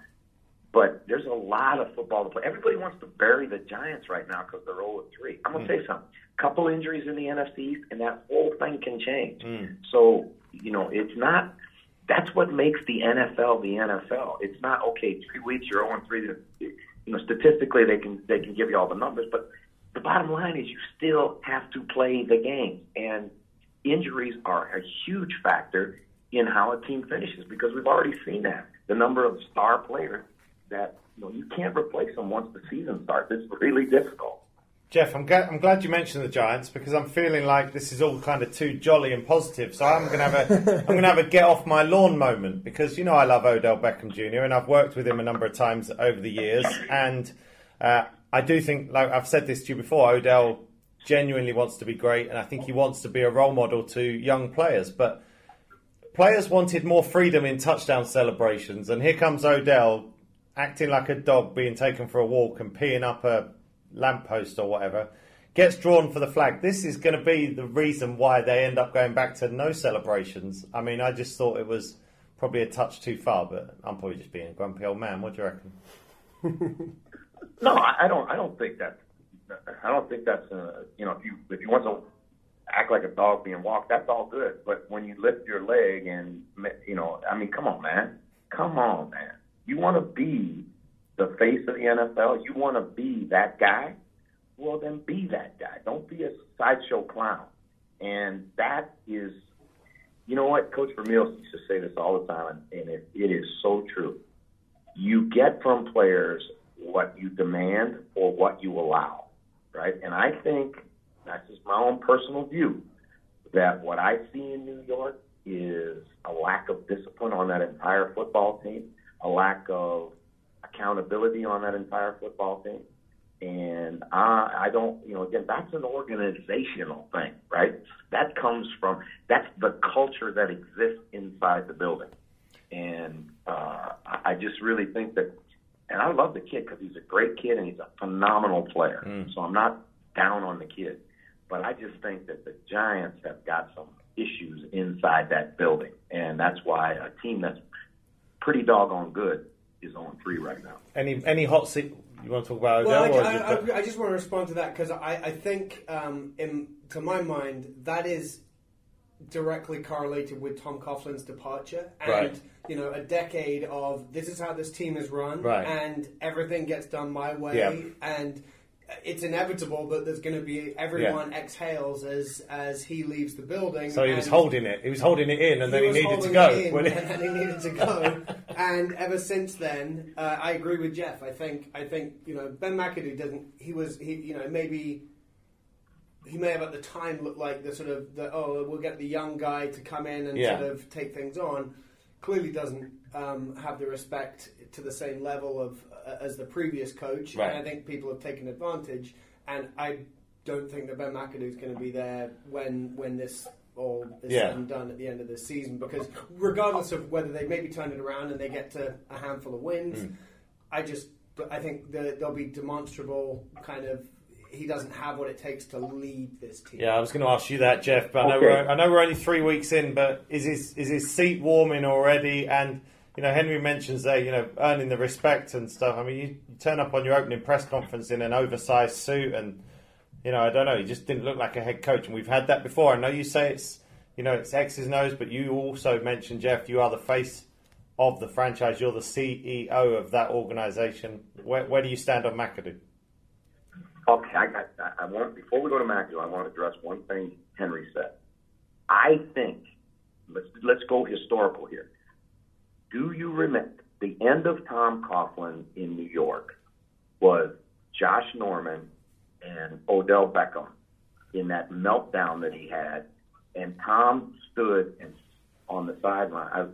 [SPEAKER 3] but there's a lot of football to play. Everybody wants to bury the Giants right now because they're oh and three. I'm going to
[SPEAKER 2] Mm.
[SPEAKER 3] say something. Couple injuries in the N F C East, and that whole thing can change.
[SPEAKER 2] Mm.
[SPEAKER 3] So, you know, it's not – that's what makes the N F L the N F L. It's not, okay, three weeks, you're oh and three. You know, statistically, they can they can give you all the numbers, but the bottom line is you still have to play the game. And injuries are a huge factor in how a team finishes because we've already seen that. The number of star players that, you know, you can't replace them once the season starts. It's really difficult.
[SPEAKER 2] Jeff, I'm, ga- I'm glad you mentioned the Giants because I'm feeling like this is all kind of too jolly and positive. So I'm going to have a I'm going to have a get off my lawn moment because you know I love Odell Beckham Junior and I've worked with him a number of times over the years. And uh, I do think, like I've said this to you before, Odell genuinely wants to be great, and I think he wants to be a role model to young players. But players wanted more freedom in touchdown celebrations, and here comes Odell acting like a dog being taken for a walk and peeing up a lamppost or whatever, gets drawn for the flag. This is going to be the reason why they end up going back to no celebrations. I mean, I just thought it was probably a touch too far, but I'm probably just being a grumpy old man. What do you reckon?
[SPEAKER 3] No, I I don't. I don't think that. I don't think that's. Uh, you know, if you if you want to act like a dog being walked, that's all good. But when you lift your leg and you know, I mean, come on, man, come on, man. You want to be the face of the N F L? You want to be that guy? Well, then be that guy. Don't be a sideshow clown. And that is, you know what? Coach Vermeil used to say this all the time, and it, it is so true. You get from players what you demand or what you allow, right? And I think, that's just my own personal view, that what I see in New York is a lack of discipline on that entire football team, a lack of accountability on that entire football team. And I, I don't, you know, again, that's an organizational thing, right? That comes from, that's the culture that exists inside the building. And uh, I just really think that and I love the kid because he's a great kid and he's a phenomenal player. Mm. So I'm not down on the kid. But I just think that the Giants have got some issues inside that building. And that's why a team that's pretty doggone good is on three right now.
[SPEAKER 2] Any any hot seat you want to talk about?
[SPEAKER 4] Well,
[SPEAKER 2] Odell,
[SPEAKER 4] I, I,
[SPEAKER 2] it...
[SPEAKER 4] I, I just want to respond to that because I, I think, um, in, to my mind, that is directly correlated with Tom Coughlin's departure. And,
[SPEAKER 2] right.
[SPEAKER 4] you know, a decade of this is how this team is run
[SPEAKER 2] right.
[SPEAKER 4] and everything gets done my way.
[SPEAKER 2] Yeah.
[SPEAKER 4] And it's inevitable that there's going to be everyone yeah. exhales as as he leaves the building.
[SPEAKER 2] So he was holding it. He was holding it in, and then he needed to
[SPEAKER 4] He
[SPEAKER 2] go.
[SPEAKER 4] was holding it in, and then he needed to go. And ever since then, uh, I agree with Jeff. I think I think you know Ben McAdoo doesn't. He was he you know maybe he may have at the time looked like the sort of the oh we'll get the young guy to come in and
[SPEAKER 2] yeah.
[SPEAKER 4] sort of take things on. Clearly doesn't um, have the respect to the same level of uh, as the previous coach,
[SPEAKER 2] right.
[SPEAKER 4] and I think people have taken advantage. And I don't think that Ben McAdoo is going to be there when when this all is
[SPEAKER 2] yeah.
[SPEAKER 4] said and done at the end of the season. Because regardless of whether they maybe turn it around and they get to a handful of wins, mm. I just I think that there'll be demonstrable kind of. He doesn't have what it takes to lead this team.
[SPEAKER 2] Yeah, I was going to ask you that, Jeff. But I know,
[SPEAKER 3] okay.
[SPEAKER 2] we're, I know we're only three weeks in. But is his is his seat warming already? And you know, Henry mentions there, you know, earning the respect and stuff. I mean, you, you turn up on your opening press conference in an oversized suit, and you know, I don't know, he just didn't look like a head coach. And we've had that before. I know you say it's you know it's X's and O's, but you also mentioned, Jeff, you are the face of the franchise. You're the C E O of that organization. Where, where do you stand on McAdoo?
[SPEAKER 3] Okay, I got. I want before we go to McAdoo, I want to address one thing Henry said. I think let's let's go historical here. Do you remember the end of Tom Coughlin in New York was Josh Norman and Odell Beckham in that meltdown that he had, and Tom stood and on the sideline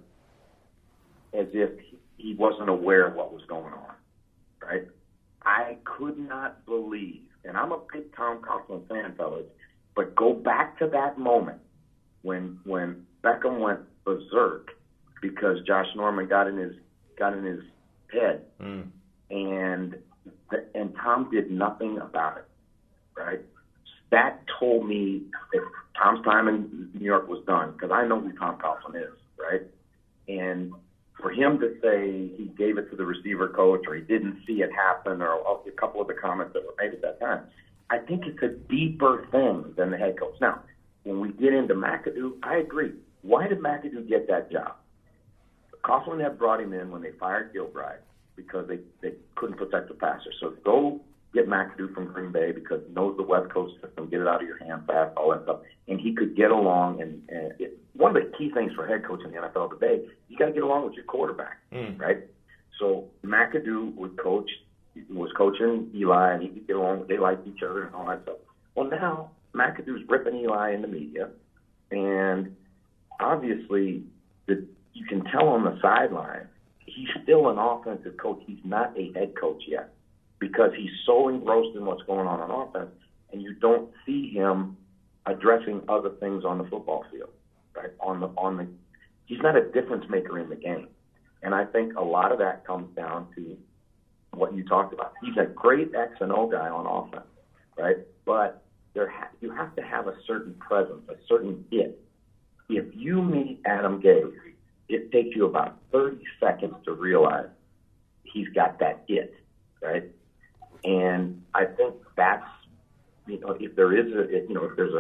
[SPEAKER 3] as if he wasn't aware of what was going on, right? I could not believe, and I'm a big Tom Coughlin fan, fellas, but go back to that moment when when Beckham went berserk because Josh Norman got in his got in his head, mm. and and Tom did nothing about it, right? That told me that Tom's time in New York was done because I know who Tom Coughlin is, right? And for him to say he gave it to the receiver coach or he didn't see it happen or a couple of the comments that were made at that time, I think it's a deeper thing than the head coach. Now, when we get into McAdoo, I agree. Why did McAdoo get that job? Coughlin had brought him in when they fired Gilbride because they, they couldn't protect the passer. So go get McAdoo from Green Bay because he knows the West Coast system, get it out of your hand fast, all that stuff. And he could get along. And, and it, one of the key things for a head coach in the N F L today, you got to get along with your quarterback, mm. right? So McAdoo would coach, was coaching Eli, and he could get along. They liked each other and all that stuff. Well, now McAdoo's ripping Eli in the media, and obviously the, you can tell on the sideline he's still an offensive coach. He's not a head coach yet because he's so engrossed in what's going on on offense, and you don't see him addressing other things on the football field. Right on the on the, he's not a difference maker in the game, and I think a lot of that comes down to what you talked about. He's a great X and O guy on offense, right? But there ha- you have to have a certain presence, a certain it. If you meet Adam Gase, it takes you about thirty seconds to realize he's got that it, right? And I think that's you know if there is a you know if there's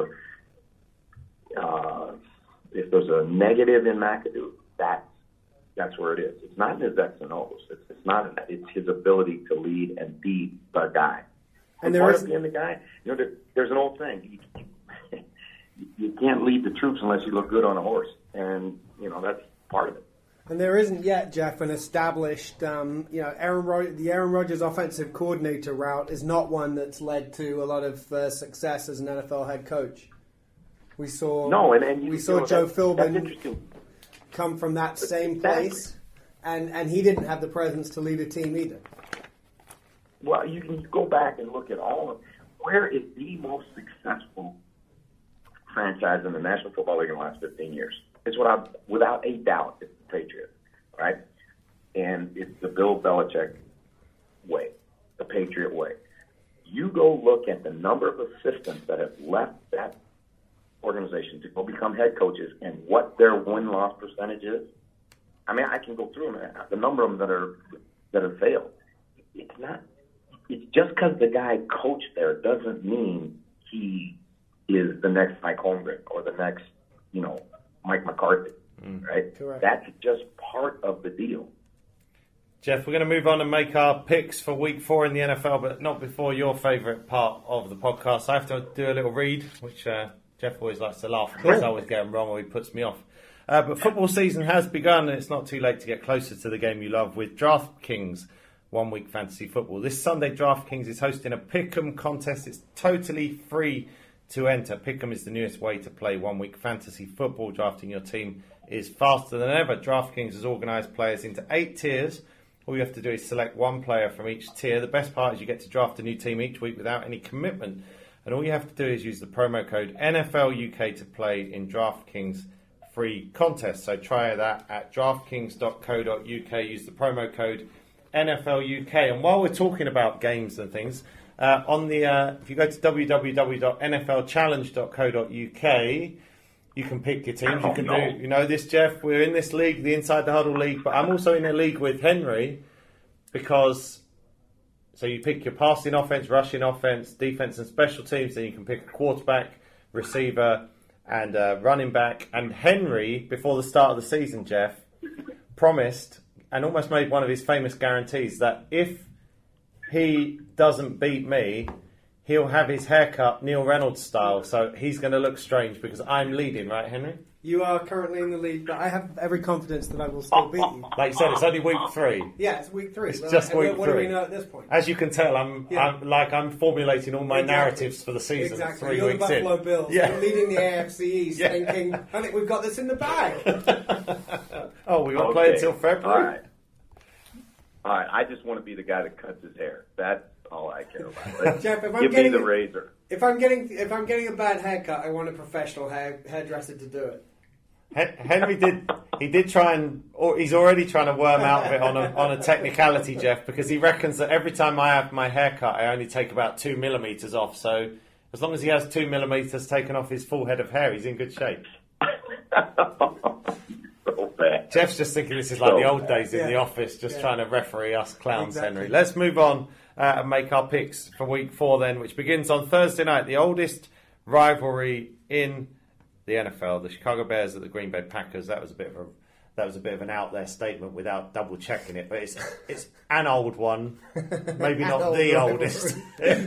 [SPEAKER 3] a uh, if there's a negative in McAdoo, that's that's where it is. It's not in his X and O's. It's, it's not in that. It's his ability to lead and be the guy.
[SPEAKER 4] And there is
[SPEAKER 3] being the guy. You know, there, there's an old saying: you, you can't lead the troops unless you look good on a horse, and you know that's part of it.
[SPEAKER 4] And there isn't yet, Jeff, an established, um, you know, Aaron Rod- the Aaron Rodgers offensive coordinator route is not one that's led to a lot of uh, success as an N F L head coach. We saw
[SPEAKER 3] no, and, and you,
[SPEAKER 4] we saw
[SPEAKER 3] you know,
[SPEAKER 4] Joe
[SPEAKER 3] that,
[SPEAKER 4] Philbin come from that same place, and, and he didn't have the presence to lead a team either.
[SPEAKER 3] Well, you can go back and look at all of where is the most successful franchise in the National Football League in the last fifteen years. It's what I, without a doubt, it's the Patriots, right? And it's the Bill Belichick way, the Patriot way. You go look at the number of assistants that have left that organization to go become head coaches and what their win-loss percentage is. I mean, I can go through them. The number of them that are that have failed. It's not. It's just because the guy coached there doesn't mean he is the next Mike Holmgren or the next, you know, Mike McCarthy. Mm. Right? Correct. That's just part of the deal.
[SPEAKER 2] Jeff, we're going to move on and make our picks for week four in the N F L, but not before your favourite part of the podcast. I have to do a little read, which uh, Jeff always likes to laugh because I always get him wrong or he puts me off. Uh, but football season has begun, and it's not too late to get closer to the game you love with DraftKings One Week Fantasy Football. This Sunday, DraftKings is hosting a Pick'em contest. It's totally free to enter. Pick'em is the newest way to play One Week Fantasy Football. Drafting your team is faster than ever. DraftKings has organised players into eight tiers. All you have to do is select one player from each tier. The best part is you get to draft a new team each week without any commitment. And all you have to do is use the promo code N F L U K to play in DraftKings free contest. So try that at draftkings dot co dot U K. Use the promo code N F L U K. And while we're talking about games and things, uh, on the uh, if you go to w w w dot n f l challenge dot co dot U K, you can pick your teams. You can do, you know this, Jeff. We're in this league, the Inside the Huddle League, but I'm also in a league with Henry because. So you pick your passing offense, rushing offense, defense, and special teams. Then you can pick a quarterback, receiver, and uh, running back. And Henry, before the start of the season, Jeff, promised and almost made one of his famous guarantees that if he doesn't beat me, he'll have his haircut Neil Reynolds style. So he's going to look strange because I'm leading, right, Henry?
[SPEAKER 4] You are currently in the lead, but I have every confidence that I will still beat you.
[SPEAKER 2] Like you said, it's only week three.
[SPEAKER 4] Yeah, it's week three.
[SPEAKER 2] It's
[SPEAKER 4] so
[SPEAKER 2] just
[SPEAKER 4] like,
[SPEAKER 2] week
[SPEAKER 4] what
[SPEAKER 2] three.
[SPEAKER 4] What do we know at this point?
[SPEAKER 2] As you can tell, I'm, yeah. I'm like I'm formulating all my
[SPEAKER 4] exactly.
[SPEAKER 2] narratives for the season.
[SPEAKER 4] Exactly.
[SPEAKER 2] Three
[SPEAKER 4] You're
[SPEAKER 2] weeks
[SPEAKER 4] the Buffalo
[SPEAKER 2] in.
[SPEAKER 4] Bills.
[SPEAKER 2] Yeah.
[SPEAKER 4] You're leading the A F C East,
[SPEAKER 2] yeah.
[SPEAKER 4] thinking, I think we've got this in the bag.
[SPEAKER 2] oh, we won't
[SPEAKER 3] okay.
[SPEAKER 2] play until February.
[SPEAKER 3] All right. All right. I just want to be the guy that cuts his hair. That's all I care about.
[SPEAKER 4] Jeff, if I'm
[SPEAKER 3] Give
[SPEAKER 4] getting
[SPEAKER 3] me the razor.
[SPEAKER 4] If I'm getting if I'm getting a bad haircut, I want a professional hair hairdresser to do it.
[SPEAKER 2] Henry did. He did try and, or he's already trying to worm out of it on a on a technicality, Jeff, because he reckons that every time I have my haircut, I only take about two millimeters off. So as long as he has two millimeters taken off his full head of hair, he's in good shape.
[SPEAKER 3] So bad.
[SPEAKER 2] Jeff's just thinking this is like
[SPEAKER 3] so
[SPEAKER 2] the old
[SPEAKER 3] bad.
[SPEAKER 2] days in
[SPEAKER 4] yeah.
[SPEAKER 2] the office, just
[SPEAKER 4] yeah.
[SPEAKER 2] trying to referee us clowns,
[SPEAKER 4] exactly.
[SPEAKER 2] Henry. Let's move on uh, and make our picks for week four then, which begins on Thursday night, the oldest rivalry in the N F L, the Chicago Bears at the Green Bay Packers. That was a bit of a that was a bit of an out there statement without double checking it, but it's it's an old one, maybe not
[SPEAKER 4] old
[SPEAKER 2] the
[SPEAKER 4] rivalry.
[SPEAKER 2] oldest.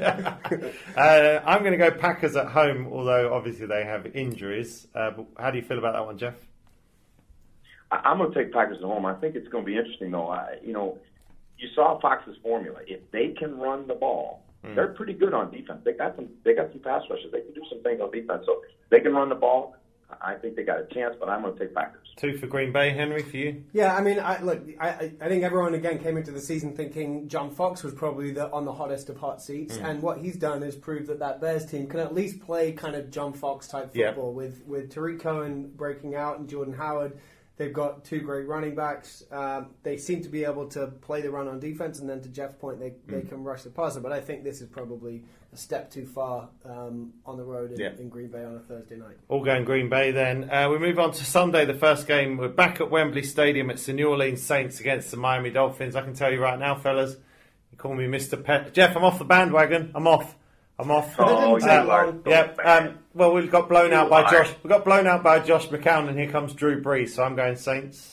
[SPEAKER 2] uh, I'm going to go Packers at home, although obviously they have injuries. Uh, but how do you feel about that one, Jeff?
[SPEAKER 3] I, I'm going to take Packers at home. I think it's going to be interesting, though. I, you know, you saw Fox's formula. If they can run the ball. Mm. They're pretty good on defense. They got some. They got some pass rushes. They can do some things on defense. So they can run the ball. I think they got a chance. But I'm going to take Packers.
[SPEAKER 2] Two for Green Bay, Henry, for you.
[SPEAKER 4] Yeah, I mean, I, look, I, I think everyone again came into the season thinking John Fox was probably the, on the hottest of hot seats, mm. and what he's done is prove that that Bears team can at least play kind of John Fox type football
[SPEAKER 2] yeah.
[SPEAKER 4] with with Tariq Cohen breaking out and Jordan Howard. They've got two great running backs. Um, they seem to be able to play the run on defense, and then to Jeff's point, they, they can rush the passer. But I think this is probably a step too far um, on the road in,
[SPEAKER 2] yeah.
[SPEAKER 4] in Green Bay on a Thursday night.
[SPEAKER 2] All going Green Bay then. Uh, we move on to Sunday, the first game. We're back at Wembley Stadium. It's the New Orleans Saints against the Miami Dolphins. I can tell you right now, fellas, you call me Mister Pet. Jeff, I'm off the bandwagon. I'm off. I'm off.
[SPEAKER 3] Oh, you
[SPEAKER 2] uh,
[SPEAKER 3] are.
[SPEAKER 2] Yep. Um, well, we got blown
[SPEAKER 3] you
[SPEAKER 2] out by
[SPEAKER 3] are.
[SPEAKER 2] Josh. We got blown out by Josh McCown, and here comes Drew Brees. So I'm going Saints.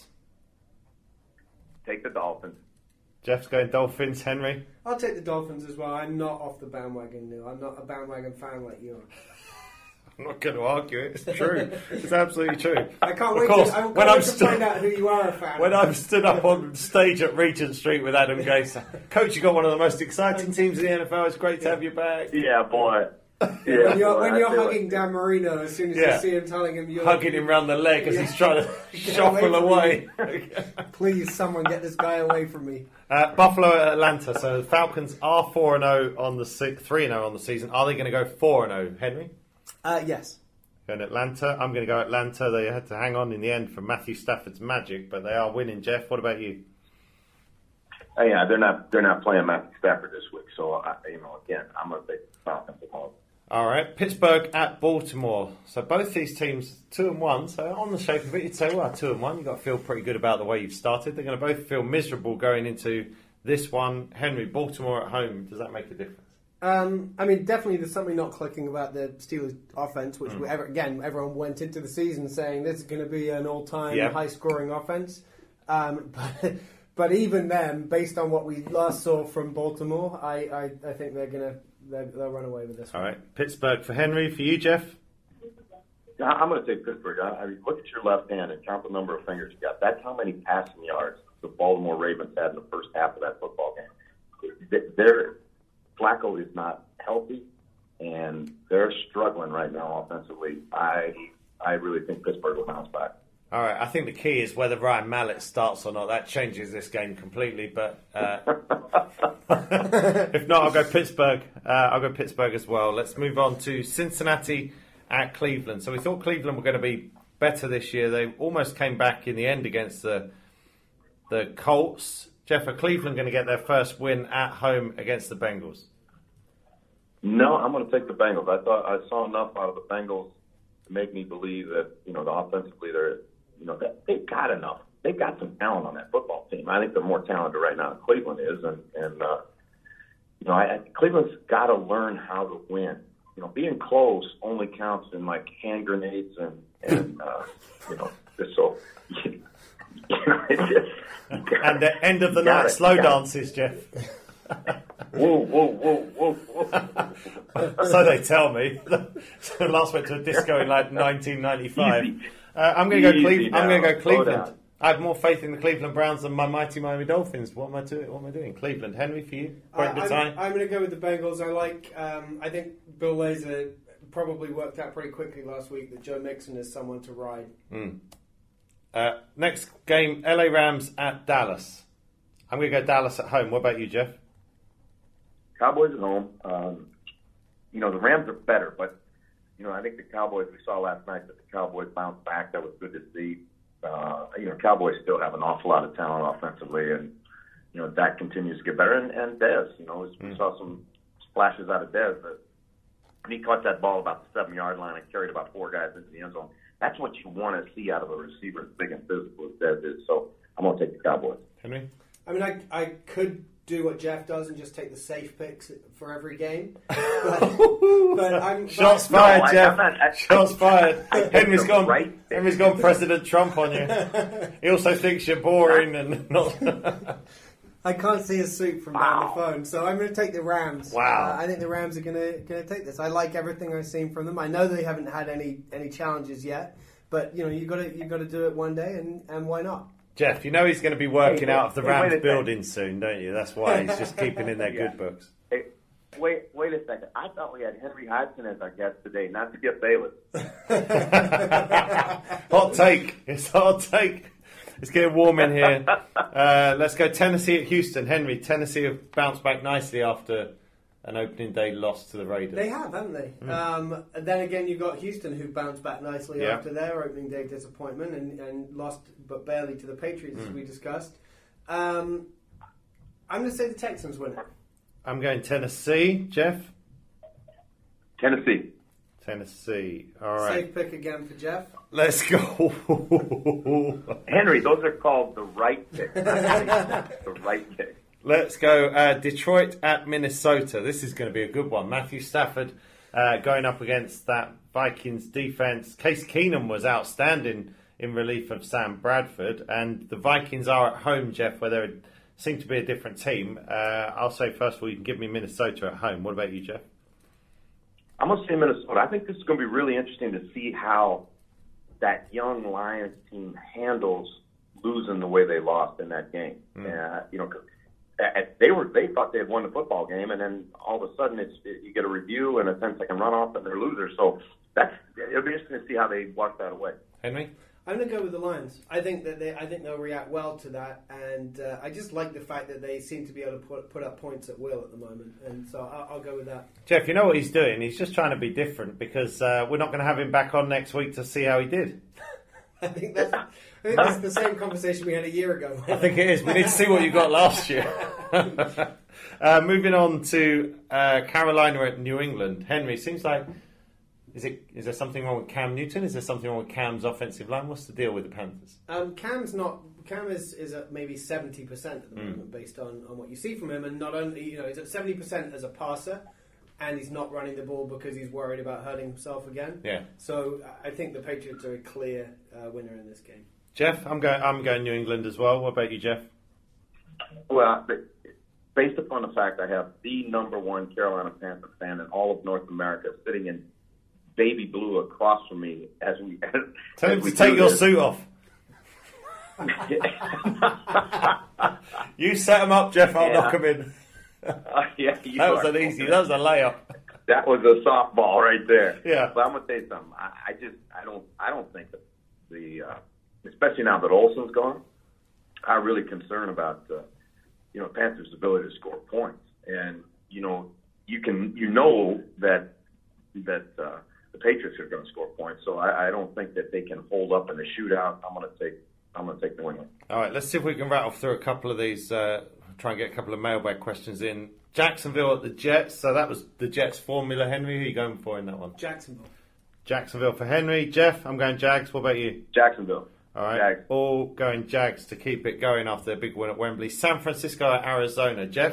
[SPEAKER 3] Take the Dolphins.
[SPEAKER 2] Jeff's going Dolphins. Henry?
[SPEAKER 4] I'll take the Dolphins as well. I'm not off the bandwagon, Neil. I'm not a bandwagon fan like you are.
[SPEAKER 2] I'm not going to argue it. It's true. It's absolutely true.
[SPEAKER 4] I can't
[SPEAKER 2] of
[SPEAKER 4] wait,
[SPEAKER 2] course,
[SPEAKER 4] to, I can't
[SPEAKER 2] when
[SPEAKER 4] wait
[SPEAKER 2] I'm
[SPEAKER 4] to
[SPEAKER 2] stu-
[SPEAKER 4] find out who you are a fan
[SPEAKER 2] When
[SPEAKER 4] of.
[SPEAKER 2] I'm stood up on stage at Regent Street with Adam Gase, Coach, you got one of the most exciting teams in the N F L. It's great to have you back.
[SPEAKER 3] Yeah, boy. Yeah,
[SPEAKER 4] when you're,
[SPEAKER 3] boy,
[SPEAKER 4] when
[SPEAKER 3] I
[SPEAKER 4] you're
[SPEAKER 3] feel
[SPEAKER 4] hugging
[SPEAKER 3] it.
[SPEAKER 4] Dan Marino as soon as
[SPEAKER 2] Yeah.
[SPEAKER 4] you see him telling him you're...
[SPEAKER 2] Hugging him round the leg as
[SPEAKER 4] Yeah.
[SPEAKER 2] he's trying to
[SPEAKER 4] Get
[SPEAKER 2] shuffle
[SPEAKER 4] away
[SPEAKER 2] away.
[SPEAKER 4] Please, someone get this guy away from me.
[SPEAKER 2] uh, Buffalo at Atlanta. So the Falcons are four and oh on the se- three and oh on the season. Are they going to go four and oh, Henry?
[SPEAKER 4] Uh, yes.
[SPEAKER 2] Going Atlanta. I'm going to go Atlanta. They had to hang on in the end for Matthew Stafford's magic, but they are winning. Jeff, what about you?
[SPEAKER 3] Uh, yeah, they're not they're not playing Matthew Stafford this week. So I, you know, again, I'm going to take the Falcons at home.
[SPEAKER 2] All right, Pittsburgh at Baltimore. So both these teams two and one. So on the shape of it, you'd say, well, two and one. You've got to feel pretty good about the way you've started. They're going to both feel miserable going into this one. Henry, Baltimore at home. Does that make a difference?
[SPEAKER 4] Um, I mean, definitely there's something not clicking about the Steelers offense, which, mm. we, again, everyone went into the season saying this is going to be an all-time
[SPEAKER 2] yep.
[SPEAKER 4] high-scoring offense. Um, but, but even then, based on what we last saw from Baltimore, I, I, I think they're going to they'll run away with this
[SPEAKER 2] all
[SPEAKER 4] one.
[SPEAKER 2] right, Pittsburgh for Henry. For you, Jeff?
[SPEAKER 3] Yeah, I'm going to take Pittsburgh. I, I mean, look at your left hand and count the number of fingers you got. That's how many passing yards the Baltimore Ravens had in the first half of that football game. They're, Flacco is not healthy, and they're struggling right now offensively. I I really think Pittsburgh will bounce back.
[SPEAKER 2] All right, I think the key is whether Ryan Mallett starts or not. That changes this game completely. But uh, if not, I'll go Pittsburgh. Uh, I'll go Pittsburgh as well. Let's move on to Cincinnati at Cleveland. So we thought Cleveland were going to be better this year. They almost came back in the end against the the Colts. Jeff, are Cleveland going to get their first win at home against the Bengals?
[SPEAKER 3] No, I'm going to take the Bengals. I thought I saw enough out of the Bengals to make me believe that, you know, the offensively they're, you know, that they've got enough. They've got some talent on that football team. I think they're more talented right now than Cleveland is, and and uh, you know, I, I, Cleveland's got to learn how to win. You know, being close only counts in like hand grenades and and uh, you know, just so. You know, it's just,
[SPEAKER 2] and the end of the night
[SPEAKER 3] it,
[SPEAKER 2] slow dances, Jeff.
[SPEAKER 3] Whoa, whoa, whoa, whoa, whoa.
[SPEAKER 2] So they tell me. So last went to a disco in like nineteen ninety-five. Uh, I'm going to go Cleveland. I'm going to go Cleveland. I have more faith in the Cleveland Browns than my mighty Miami Dolphins. What am I doing? What am I doing? Cleveland. Henry, for you?
[SPEAKER 4] Uh, I'm, I'm going to go with the Bengals. I like. Um, I think Bill Lazor probably worked out pretty quickly last week that Joe Mixon is someone to ride.
[SPEAKER 2] Mm. Uh, next game, L A Rams at Dallas. I'm going to go Dallas at home. What about you, Jeff?
[SPEAKER 3] Cowboys at home. Um, you know, the Rams are better, but, you know, I think the Cowboys, we saw last night that the Cowboys bounced back. That was good to see. Uh, you know, Cowboys still have an awful lot of talent offensively, and, you know, Dak continues to get better. And, and Dez, you know, we mm. saw some splashes out of Dez. But he caught that ball about the seven-yard line and carried about four guys into the end zone. That's what you want to see out of a receiver as big and physical as Dez is. So I'm going to take the Cowboys.
[SPEAKER 2] Henry?
[SPEAKER 4] I mean, I, I could do what Jeff does and just take the safe picks for every game. But, but I'm...
[SPEAKER 2] Shots
[SPEAKER 4] but,
[SPEAKER 2] fired,
[SPEAKER 3] no,
[SPEAKER 2] Jeff.
[SPEAKER 3] I, I,
[SPEAKER 2] Shots
[SPEAKER 3] I,
[SPEAKER 2] fired.
[SPEAKER 3] I, I
[SPEAKER 2] Henry's gone,
[SPEAKER 3] right
[SPEAKER 2] Henry's gone President Trump on you. He also thinks you're boring and not...
[SPEAKER 4] I can't see a suit from
[SPEAKER 3] wow.
[SPEAKER 4] down the phone, so I'm going to take the Rams.
[SPEAKER 2] Wow.
[SPEAKER 4] Uh, I think the Rams are going to going to take this. I like everything I've seen from them. I know they haven't had any, any challenges yet, but you know you got to you got to do it one day, and, and why not?
[SPEAKER 2] Jeff, you know he's going to be working
[SPEAKER 3] hey,
[SPEAKER 2] out of the
[SPEAKER 3] hey,
[SPEAKER 2] Rams building soon, don't you? That's why he's just keeping in their
[SPEAKER 3] yeah.
[SPEAKER 2] good books.
[SPEAKER 3] Hey, wait, wait a second. I thought we had Henry Hodgson as our guest today, not to get Bayless.
[SPEAKER 2] Hot take. It's a hot take. It's getting warm in here. Uh, let's go Tennessee at Houston. Henry, Tennessee have bounced back nicely after an opening day loss to the Raiders.
[SPEAKER 4] They have, haven't they? Mm. Um, and then again, you've got Houston who bounced back nicely
[SPEAKER 2] yeah.
[SPEAKER 4] after their opening day disappointment and, and lost, but barely, to the Patriots, mm. as we discussed. Um, I'm going to say the Texans win it.
[SPEAKER 2] I'm going Tennessee. Jeff?
[SPEAKER 3] Tennessee.
[SPEAKER 2] Tennessee. All right.
[SPEAKER 4] Safe pick again for Jeff.
[SPEAKER 2] Let's go.
[SPEAKER 3] Henry, those are called the right pick. The right pick.
[SPEAKER 2] Let's go uh, Detroit at Minnesota. This is going to be a good one. Matthew Stafford uh, going up against that Vikings defense. Case Keenum was outstanding in relief of Sam Bradford. And the Vikings are at home, Jeff, where they seem to be a different team. Uh, I'll say, first of all, you can give me Minnesota at home. What about you, Jeff?
[SPEAKER 3] I'm going to say Minnesota. I think this is going to be really interesting to see how that young Lions team handles losing the way they lost in that game. Mm. Uh, you know, they were they thought they had won the football game, and then all of a sudden it's it, you get a review and a ten second runoff, and they're losers. So that's it'll be interesting to see how they wash that away.
[SPEAKER 2] Henry?
[SPEAKER 4] I'm going to go with the Lions. I think that they, I think they'll react well to that, and uh, I just like the fact that they seem to be able to put, put up points at will at the moment, and so I'll, I'll go with that.
[SPEAKER 2] Jeff, you know what he's doing? He's just trying to be different because uh, we're not going to have him back on next week to see how he did.
[SPEAKER 4] I think that's, I think that's the same conversation we had a year ago.
[SPEAKER 2] I think it is. We need to see what you got last year. uh, moving on to uh, Carolina at New England. Henry, seems like is it is there something wrong with Cam Newton? Is there something wrong with Cam's offensive line? What's the deal with the Panthers?
[SPEAKER 4] Um, Cam's not. Cam is, is at maybe seventy percent at the
[SPEAKER 2] Mm.
[SPEAKER 4] moment, based on, on what you see from him, and not only you know he's at seventy percent as a passer, and he's not running the ball because he's worried about hurting himself again.
[SPEAKER 2] Yeah.
[SPEAKER 4] So I think the Patriots are a clear uh, winner in this game.
[SPEAKER 2] Jeff, I'm going. I'm going New England as well. What about you, Jeff?
[SPEAKER 3] Well, based upon the fact I have the number one Carolina Panther fan in all of North America sitting in baby blue across from me as we as,
[SPEAKER 2] Tell
[SPEAKER 3] as
[SPEAKER 2] him
[SPEAKER 3] we
[SPEAKER 2] to take
[SPEAKER 3] do
[SPEAKER 2] your
[SPEAKER 3] this.
[SPEAKER 2] suit off. You set him up, Jeff. I'll
[SPEAKER 3] Yeah.
[SPEAKER 2] knock him in.
[SPEAKER 3] Uh, yeah, you
[SPEAKER 2] That was
[SPEAKER 3] are-
[SPEAKER 2] an easy. That was a layup.
[SPEAKER 3] That was a softball right there.
[SPEAKER 2] Yeah.
[SPEAKER 3] But I'm gonna tell you something. I, I just I don't I don't think that the uh, especially now that Olsen's gone, I'm really concerned about uh, you know Panthers' ability to score points. And you know you can you know that that uh, the Patriots are going to score points. So I, I don't think that they can hold up in the shootout. I'm gonna take I'm gonna take New England.
[SPEAKER 2] All right, let's see if we can rattle through a couple of these. Uh, try and get a couple of mailbag questions in. Jacksonville at the Jets. So that was the Jets formula. Henry, who are you going for in that one?
[SPEAKER 4] Jacksonville.
[SPEAKER 2] Jacksonville for Henry. Jeff, I'm going Jags. What about you?
[SPEAKER 3] Jacksonville.
[SPEAKER 2] All right,
[SPEAKER 3] Jags.
[SPEAKER 2] all going Jags to keep it going after their big win at Wembley. San Francisco at Arizona. Jeff?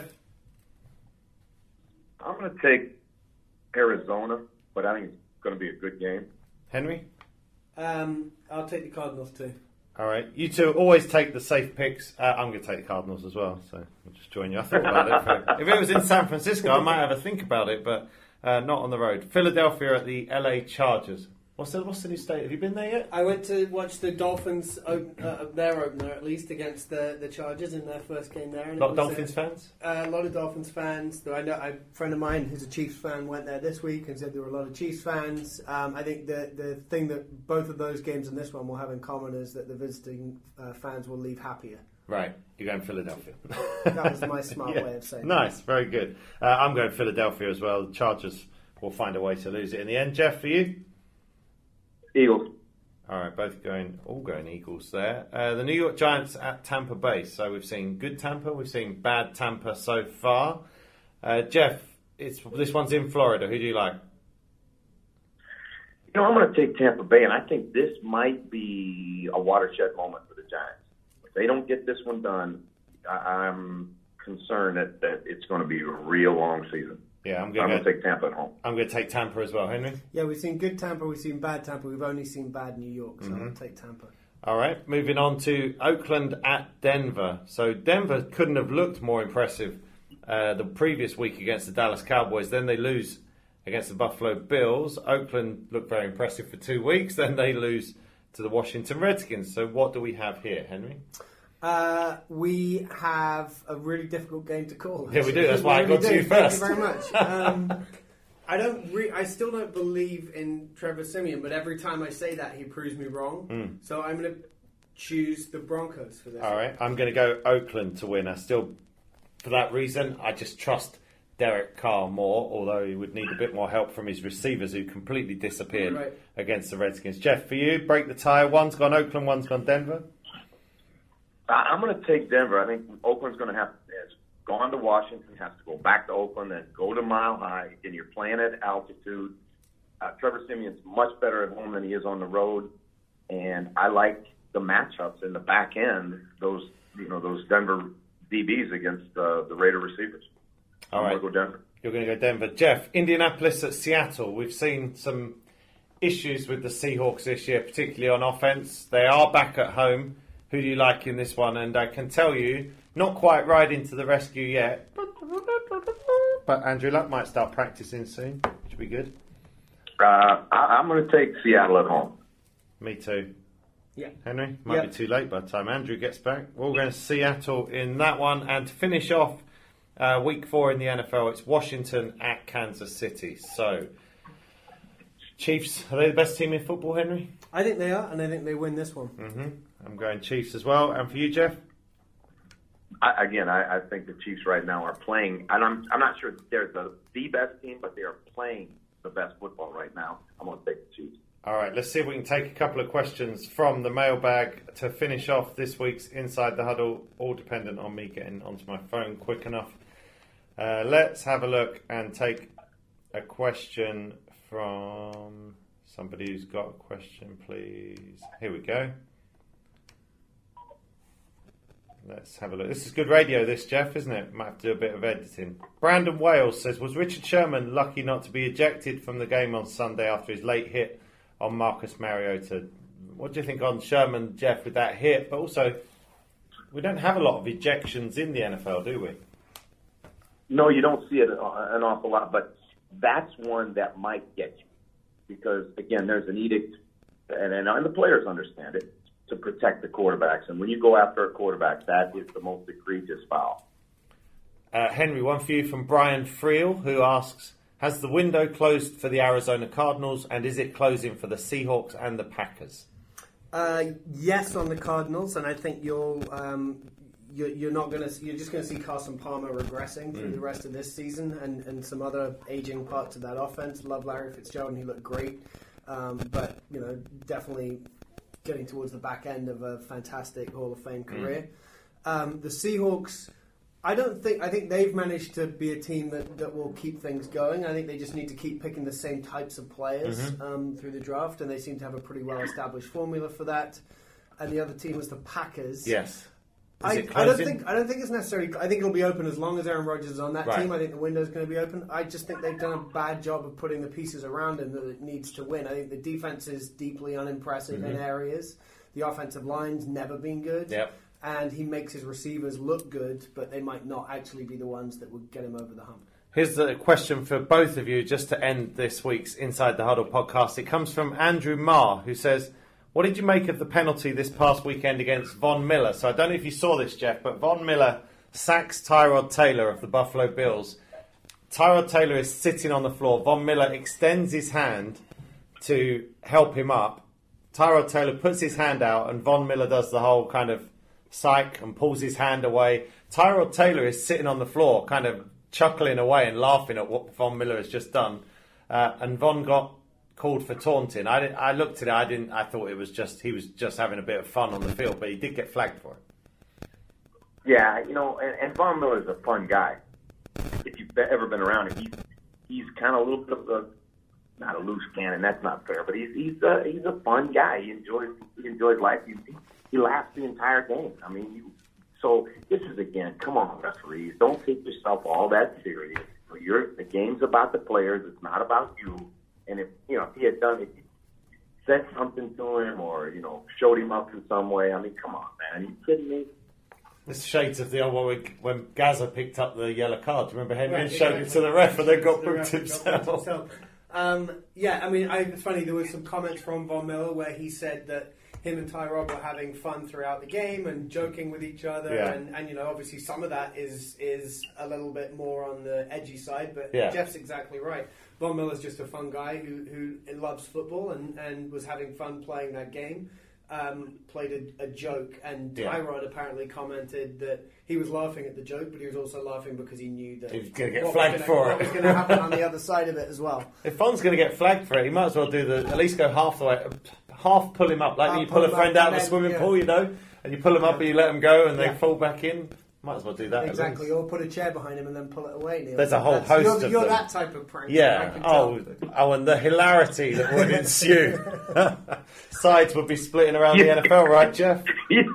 [SPEAKER 3] I'm going to take Arizona, but I think it's going to be a good game.
[SPEAKER 2] Henry?
[SPEAKER 4] Um, I'll take the Cardinals too.
[SPEAKER 2] All right, you two always take the safe picks. Uh, I'm going to take the Cardinals as well, so I'll just join you. I thought about it. If it was in San Francisco, I might have a think about it, but uh, not on the road. Philadelphia at the L A Chargers. What's the, what's the new state? Have you been there yet?
[SPEAKER 4] I went to watch the Dolphins, open, uh, their opener at least, against the, the Chargers in their first game there. And
[SPEAKER 2] A lot
[SPEAKER 4] it
[SPEAKER 2] of
[SPEAKER 4] was,
[SPEAKER 2] Dolphins
[SPEAKER 4] uh,
[SPEAKER 2] fans?
[SPEAKER 4] Uh, a lot of Dolphins fans. Though I know a friend of mine who's a Chiefs fan went there this week and said there were a lot of Chiefs fans. Um, I think the the thing that both of those games and this one will have in common is that the visiting uh, fans will leave happier.
[SPEAKER 2] Right, you're going Philadelphia.
[SPEAKER 4] That was my smart
[SPEAKER 2] Yeah.
[SPEAKER 4] way of saying
[SPEAKER 2] Nice, very good. Uh, I'm going Philadelphia as well. The Chargers will find a way to lose it in the end. Jeff, for you?
[SPEAKER 3] Eagles.
[SPEAKER 2] All right, both going, all going Eagles there. Uh, the New York Giants at Tampa Bay. So we've seen good Tampa, we've seen bad Tampa so far. Uh, Jeff, it's this one's in Florida. Who do you like?
[SPEAKER 3] You know, I'm going to take Tampa Bay, and I think this might be a watershed moment for the Giants. If they don't get this one done, I- I'm concerned that, that it's going to be a real long season.
[SPEAKER 2] Yeah, I'm
[SPEAKER 3] I'm
[SPEAKER 2] going
[SPEAKER 3] going
[SPEAKER 2] to
[SPEAKER 3] to take Tampa at home.
[SPEAKER 2] I'm going to take Tampa as well. Henry.
[SPEAKER 4] Yeah, we've seen good Tampa, we've seen bad Tampa, we've only seen bad New York, so I'll take Tampa.
[SPEAKER 2] All right, moving on to Oakland at Denver. So Denver couldn't have looked more impressive uh, the previous week against the Dallas Cowboys. Then they lose against the Buffalo Bills. Oakland looked very impressive for two weeks. Then they lose to the Washington Redskins. So what do we have here, Henry?
[SPEAKER 4] Uh, we have a really difficult game to call.
[SPEAKER 2] Yeah, we do.
[SPEAKER 4] actually.
[SPEAKER 2] That's why I
[SPEAKER 4] really
[SPEAKER 2] got to
[SPEAKER 4] do.
[SPEAKER 2] you first.
[SPEAKER 4] Thank you very much. Um, I don't. Re- I still don't believe in Trevor Siemian, but every time I say that, he proves me wrong. So I'm going to choose the Broncos for this.
[SPEAKER 2] All right, I'm going to go Oakland to win. I still, for that reason, I just trust Derek Carr more, although he would need a bit more help from his receivers who completely disappeared
[SPEAKER 4] Right.
[SPEAKER 2] against the Redskins. Jeff, for you, break the tie. One's gone Oakland, one's gone Denver.
[SPEAKER 3] I- I'm going to take Denver. I think Oakland's going to have has gone to Washington, has to go back to Oakland, then go to Mile High, and you're playing at altitude. Uh, Trevor Siemian's much better at home than he is on the road, and I like the matchups in the back end. Those you know those Denver D Bs against uh, the Raider receivers.
[SPEAKER 2] All
[SPEAKER 3] I'm
[SPEAKER 2] right.
[SPEAKER 3] going to go Denver.
[SPEAKER 2] You're going to go Denver. Jeff, Indianapolis at Seattle. We've seen some issues with the Seahawks this year, particularly on offense. They are back at home. Who do you like in this one? And I can tell you, not quite riding to the rescue yet, but Andrew Luck might start practicing soon. Should be good.
[SPEAKER 3] Uh, I, I'm going to take Seattle at home.
[SPEAKER 2] Me too.
[SPEAKER 4] Yeah.
[SPEAKER 2] Henry, might
[SPEAKER 4] Yeah.
[SPEAKER 2] be too late by the time Andrew gets back. We're all going to Seattle in that one. And to finish off uh, week four in the N F L, it's Washington at Kansas City. So, Chiefs, are they the best team in football, Henry?
[SPEAKER 4] I think they are, and I think they win this one.
[SPEAKER 2] Mm-hmm. I'm going Chiefs as well. And for you, Jeff?
[SPEAKER 3] I, again, I, I think the Chiefs right now are playing, and I'm I'm not sure they're the, the best team, but they are playing the best football right now. I'm going to take the Chiefs.
[SPEAKER 2] All right, let's see if we can take a couple of questions from the mailbag to finish off this week's Inside the Huddle, all dependent on me getting onto my phone quick enough. Uh, let's have a look and take a question from somebody who's got a question, please. Here we go. Let's have a look. This is good radio, this, Jeff, isn't it? Might have to do a bit of editing. Brandon Wales says, was Richard Sherman lucky not to be ejected from the game on Sunday after his late hit on Marcus Mariota? What do you think on Sherman, Jeff, with that hit? But also, we don't have a lot of ejections in the N F L, do we?
[SPEAKER 3] No, you don't see it an awful lot, but that's one that might get you. Because, again, there's an edict, and, and the players understand it, to protect the quarterbacks. And when you go after a quarterback, that is the most egregious foul.
[SPEAKER 2] Uh, Henry, one for you from Brian Friel, who asks, has the window closed for the Arizona Cardinals, and is it closing for the Seahawks and the Packers?
[SPEAKER 4] Uh, yes, on the Cardinals, and I think you'll um, you're, you're not going to you're just going to see Carson Palmer regressing through mm. the rest of this season, and, and some other aging parts of that offense. Love Larry Fitzgerald, and he looked great, um, but you know definitely getting towards the back end of a fantastic Hall of Fame career. Mm. Um, the Seahawks. I don't think, I think they've managed to be a team that, that will keep things going. I think they just need to keep picking the same types of players mm-hmm. um, through the draft, and they seem to have a pretty well-established formula for that. And the other team was the Packers.
[SPEAKER 2] Yes.
[SPEAKER 4] I, I don't think I don't think it's necessarily, I think it'll be open as long as Aaron Rodgers is on that
[SPEAKER 2] right.
[SPEAKER 4] team. I think the window's going to be open. I just think they've done a bad job of putting the pieces around him that it needs to win. I think the defense is deeply unimpressive mm-hmm. in areas. The offensive line's never been good.
[SPEAKER 2] Yep.
[SPEAKER 4] And he makes his receivers look good, but they might not actually be the ones that would get him over the hump.
[SPEAKER 2] Here's a question for both of you, just to end this week's Inside the Huddle podcast. It comes from Andrew Marr, who says, what did you make of the penalty this past weekend against Von Miller? So I don't know if you saw this, Jeff, but Von Miller sacks Tyrod Taylor of the Buffalo Bills. Tyrod Taylor is sitting on the floor. Von Miller extends his hand to help him up. Tyrod Taylor puts his hand out, and Von Miller does the whole kind of psych and pulls his hand away. Tyrod Taylor is sitting on the floor kind of chuckling away and laughing at what Von Miller has just done. Uh, and Von got called for taunting. I, didn't, I looked at it, I didn't. I thought it was just he was just having a bit of fun on the field, but he did get flagged for it.
[SPEAKER 3] Yeah, you know, and, and Von Miller's a fun guy. If you've ever been around him, he's, he's kind of a little bit of a, not a loose cannon, that's not fair, but he's he's a, he's a fun guy. He enjoys, he enjoys life. He, He laughs the entire game. I mean, you, so this is, again, come on, referees. Don't take yourself all that serious. You're, the game's about the players. It's not about you. And if, you know, if he had done it, said something to him or, you know, showed him up in some way, I mean, come on, man. Are you kidding me?
[SPEAKER 2] This shades of the old one when Gaza picked up the yellow card. Do you remember Henry
[SPEAKER 4] right,
[SPEAKER 2] showed
[SPEAKER 4] exactly.
[SPEAKER 2] it to the ref and then got
[SPEAKER 4] the
[SPEAKER 2] booked himself?
[SPEAKER 4] himself. Um, yeah, I mean, I, it's funny. There were some comments from Von Miller where he said that him and Tyrod were having fun throughout the game and joking with each other,
[SPEAKER 2] yeah.
[SPEAKER 4] and, and you know, obviously some of that is is a little bit more on the edgy side. But
[SPEAKER 2] yeah.
[SPEAKER 4] Jeff's exactly right. Von Miller's just a fun guy who who loves football and, and was having fun playing that game. Um, played a, a joke, and
[SPEAKER 2] yeah.
[SPEAKER 4] Tyrod apparently commented that he was laughing at the joke, but he was also laughing because he knew that
[SPEAKER 2] he was going to get
[SPEAKER 4] what
[SPEAKER 2] flagged
[SPEAKER 4] was gonna,
[SPEAKER 2] for
[SPEAKER 4] what
[SPEAKER 2] it.
[SPEAKER 4] was going to happen on the other side of it as well.
[SPEAKER 2] If Von's going to get flagged for it, he might as well do the at least go half the way, half pull him up, like
[SPEAKER 4] Half
[SPEAKER 2] you pull a
[SPEAKER 4] pull
[SPEAKER 2] friend
[SPEAKER 4] up
[SPEAKER 2] out of a
[SPEAKER 4] then,
[SPEAKER 2] swimming
[SPEAKER 4] yeah.
[SPEAKER 2] pool, you know, and you pull them up
[SPEAKER 4] Yeah.
[SPEAKER 2] and you let them go and they
[SPEAKER 4] Yeah.
[SPEAKER 2] fall back in. Might as well do that.
[SPEAKER 4] Exactly, or put a chair behind him and then pull it away. Neil.
[SPEAKER 2] There's a whole
[SPEAKER 4] That's,
[SPEAKER 2] host
[SPEAKER 4] you're,
[SPEAKER 2] of
[SPEAKER 4] You're
[SPEAKER 2] them.
[SPEAKER 4] that type of prank. I
[SPEAKER 2] Yeah.
[SPEAKER 4] can
[SPEAKER 2] Oh,
[SPEAKER 4] tell.
[SPEAKER 2] oh, and the hilarity that would ensue. Sides would be splitting around the N F L, right, Jeff?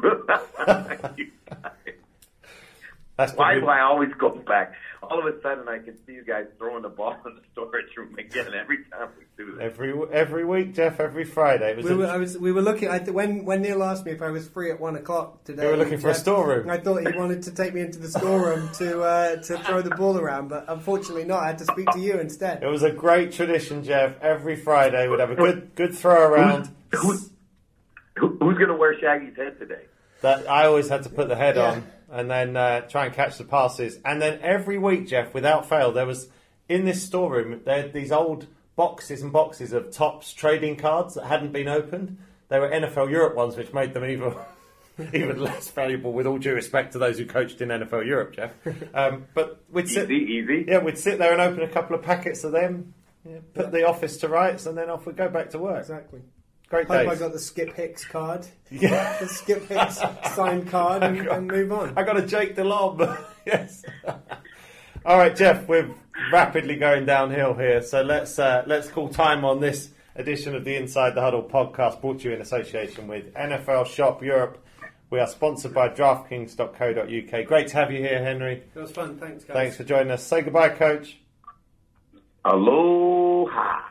[SPEAKER 2] That's
[SPEAKER 3] Why
[SPEAKER 2] probably...
[SPEAKER 3] do I always go back? All of a sudden, I can see you guys throwing the ball in the storage room again every time we do this.
[SPEAKER 2] Every every week, Jeff. Every Friday. It was
[SPEAKER 4] We
[SPEAKER 2] a-
[SPEAKER 4] were, I was, we were looking. I th- when when Neil asked me if I was free at one o'clock today,
[SPEAKER 2] We were looking for a
[SPEAKER 4] Jeff,
[SPEAKER 2] storeroom.
[SPEAKER 4] I thought he wanted to take me into the storeroom to uh, to throw the ball around, but unfortunately not. I had to speak to you instead.
[SPEAKER 2] It was a great tradition, Jeff. Every Friday we'd have a good good throw around.
[SPEAKER 3] Who's, who, who's going to wear Shaggy's head today?
[SPEAKER 2] That I always had to put the head
[SPEAKER 4] Yeah.
[SPEAKER 2] on and then uh, try and catch the passes. And then every week, Jeff, without fail, there was in this storeroom there had these old boxes and boxes of Topps trading cards that hadn't been opened. They were N F L Europe ones, which made them even even less valuable. With all due respect to those who coached in N F L Europe, Jeff. Um, but we'd sit,
[SPEAKER 3] Easy, easy.
[SPEAKER 2] yeah, we'd sit there and open a couple of packets of them. Yeah, put the office to rights, and then off we go back to work.
[SPEAKER 4] Exactly.
[SPEAKER 2] Great
[SPEAKER 4] Hope
[SPEAKER 2] days.
[SPEAKER 4] I got the Skip Hicks card.
[SPEAKER 2] Yeah.
[SPEAKER 4] The Skip Hicks signed card and,
[SPEAKER 2] got,
[SPEAKER 4] and move on.
[SPEAKER 2] I got a Jake DeLob. Yes. All right, Jeff, we're rapidly going downhill here, so let's uh, let's call time on this edition of the Inside the Huddle podcast, brought to you in association with N F L Shop Europe. We are sponsored by DraftKings dot co dot U K. Great to have you here, Henry.
[SPEAKER 4] It was fun. Thanks, guys.
[SPEAKER 2] Thanks for joining us. Say goodbye, Coach.
[SPEAKER 3] Aloha.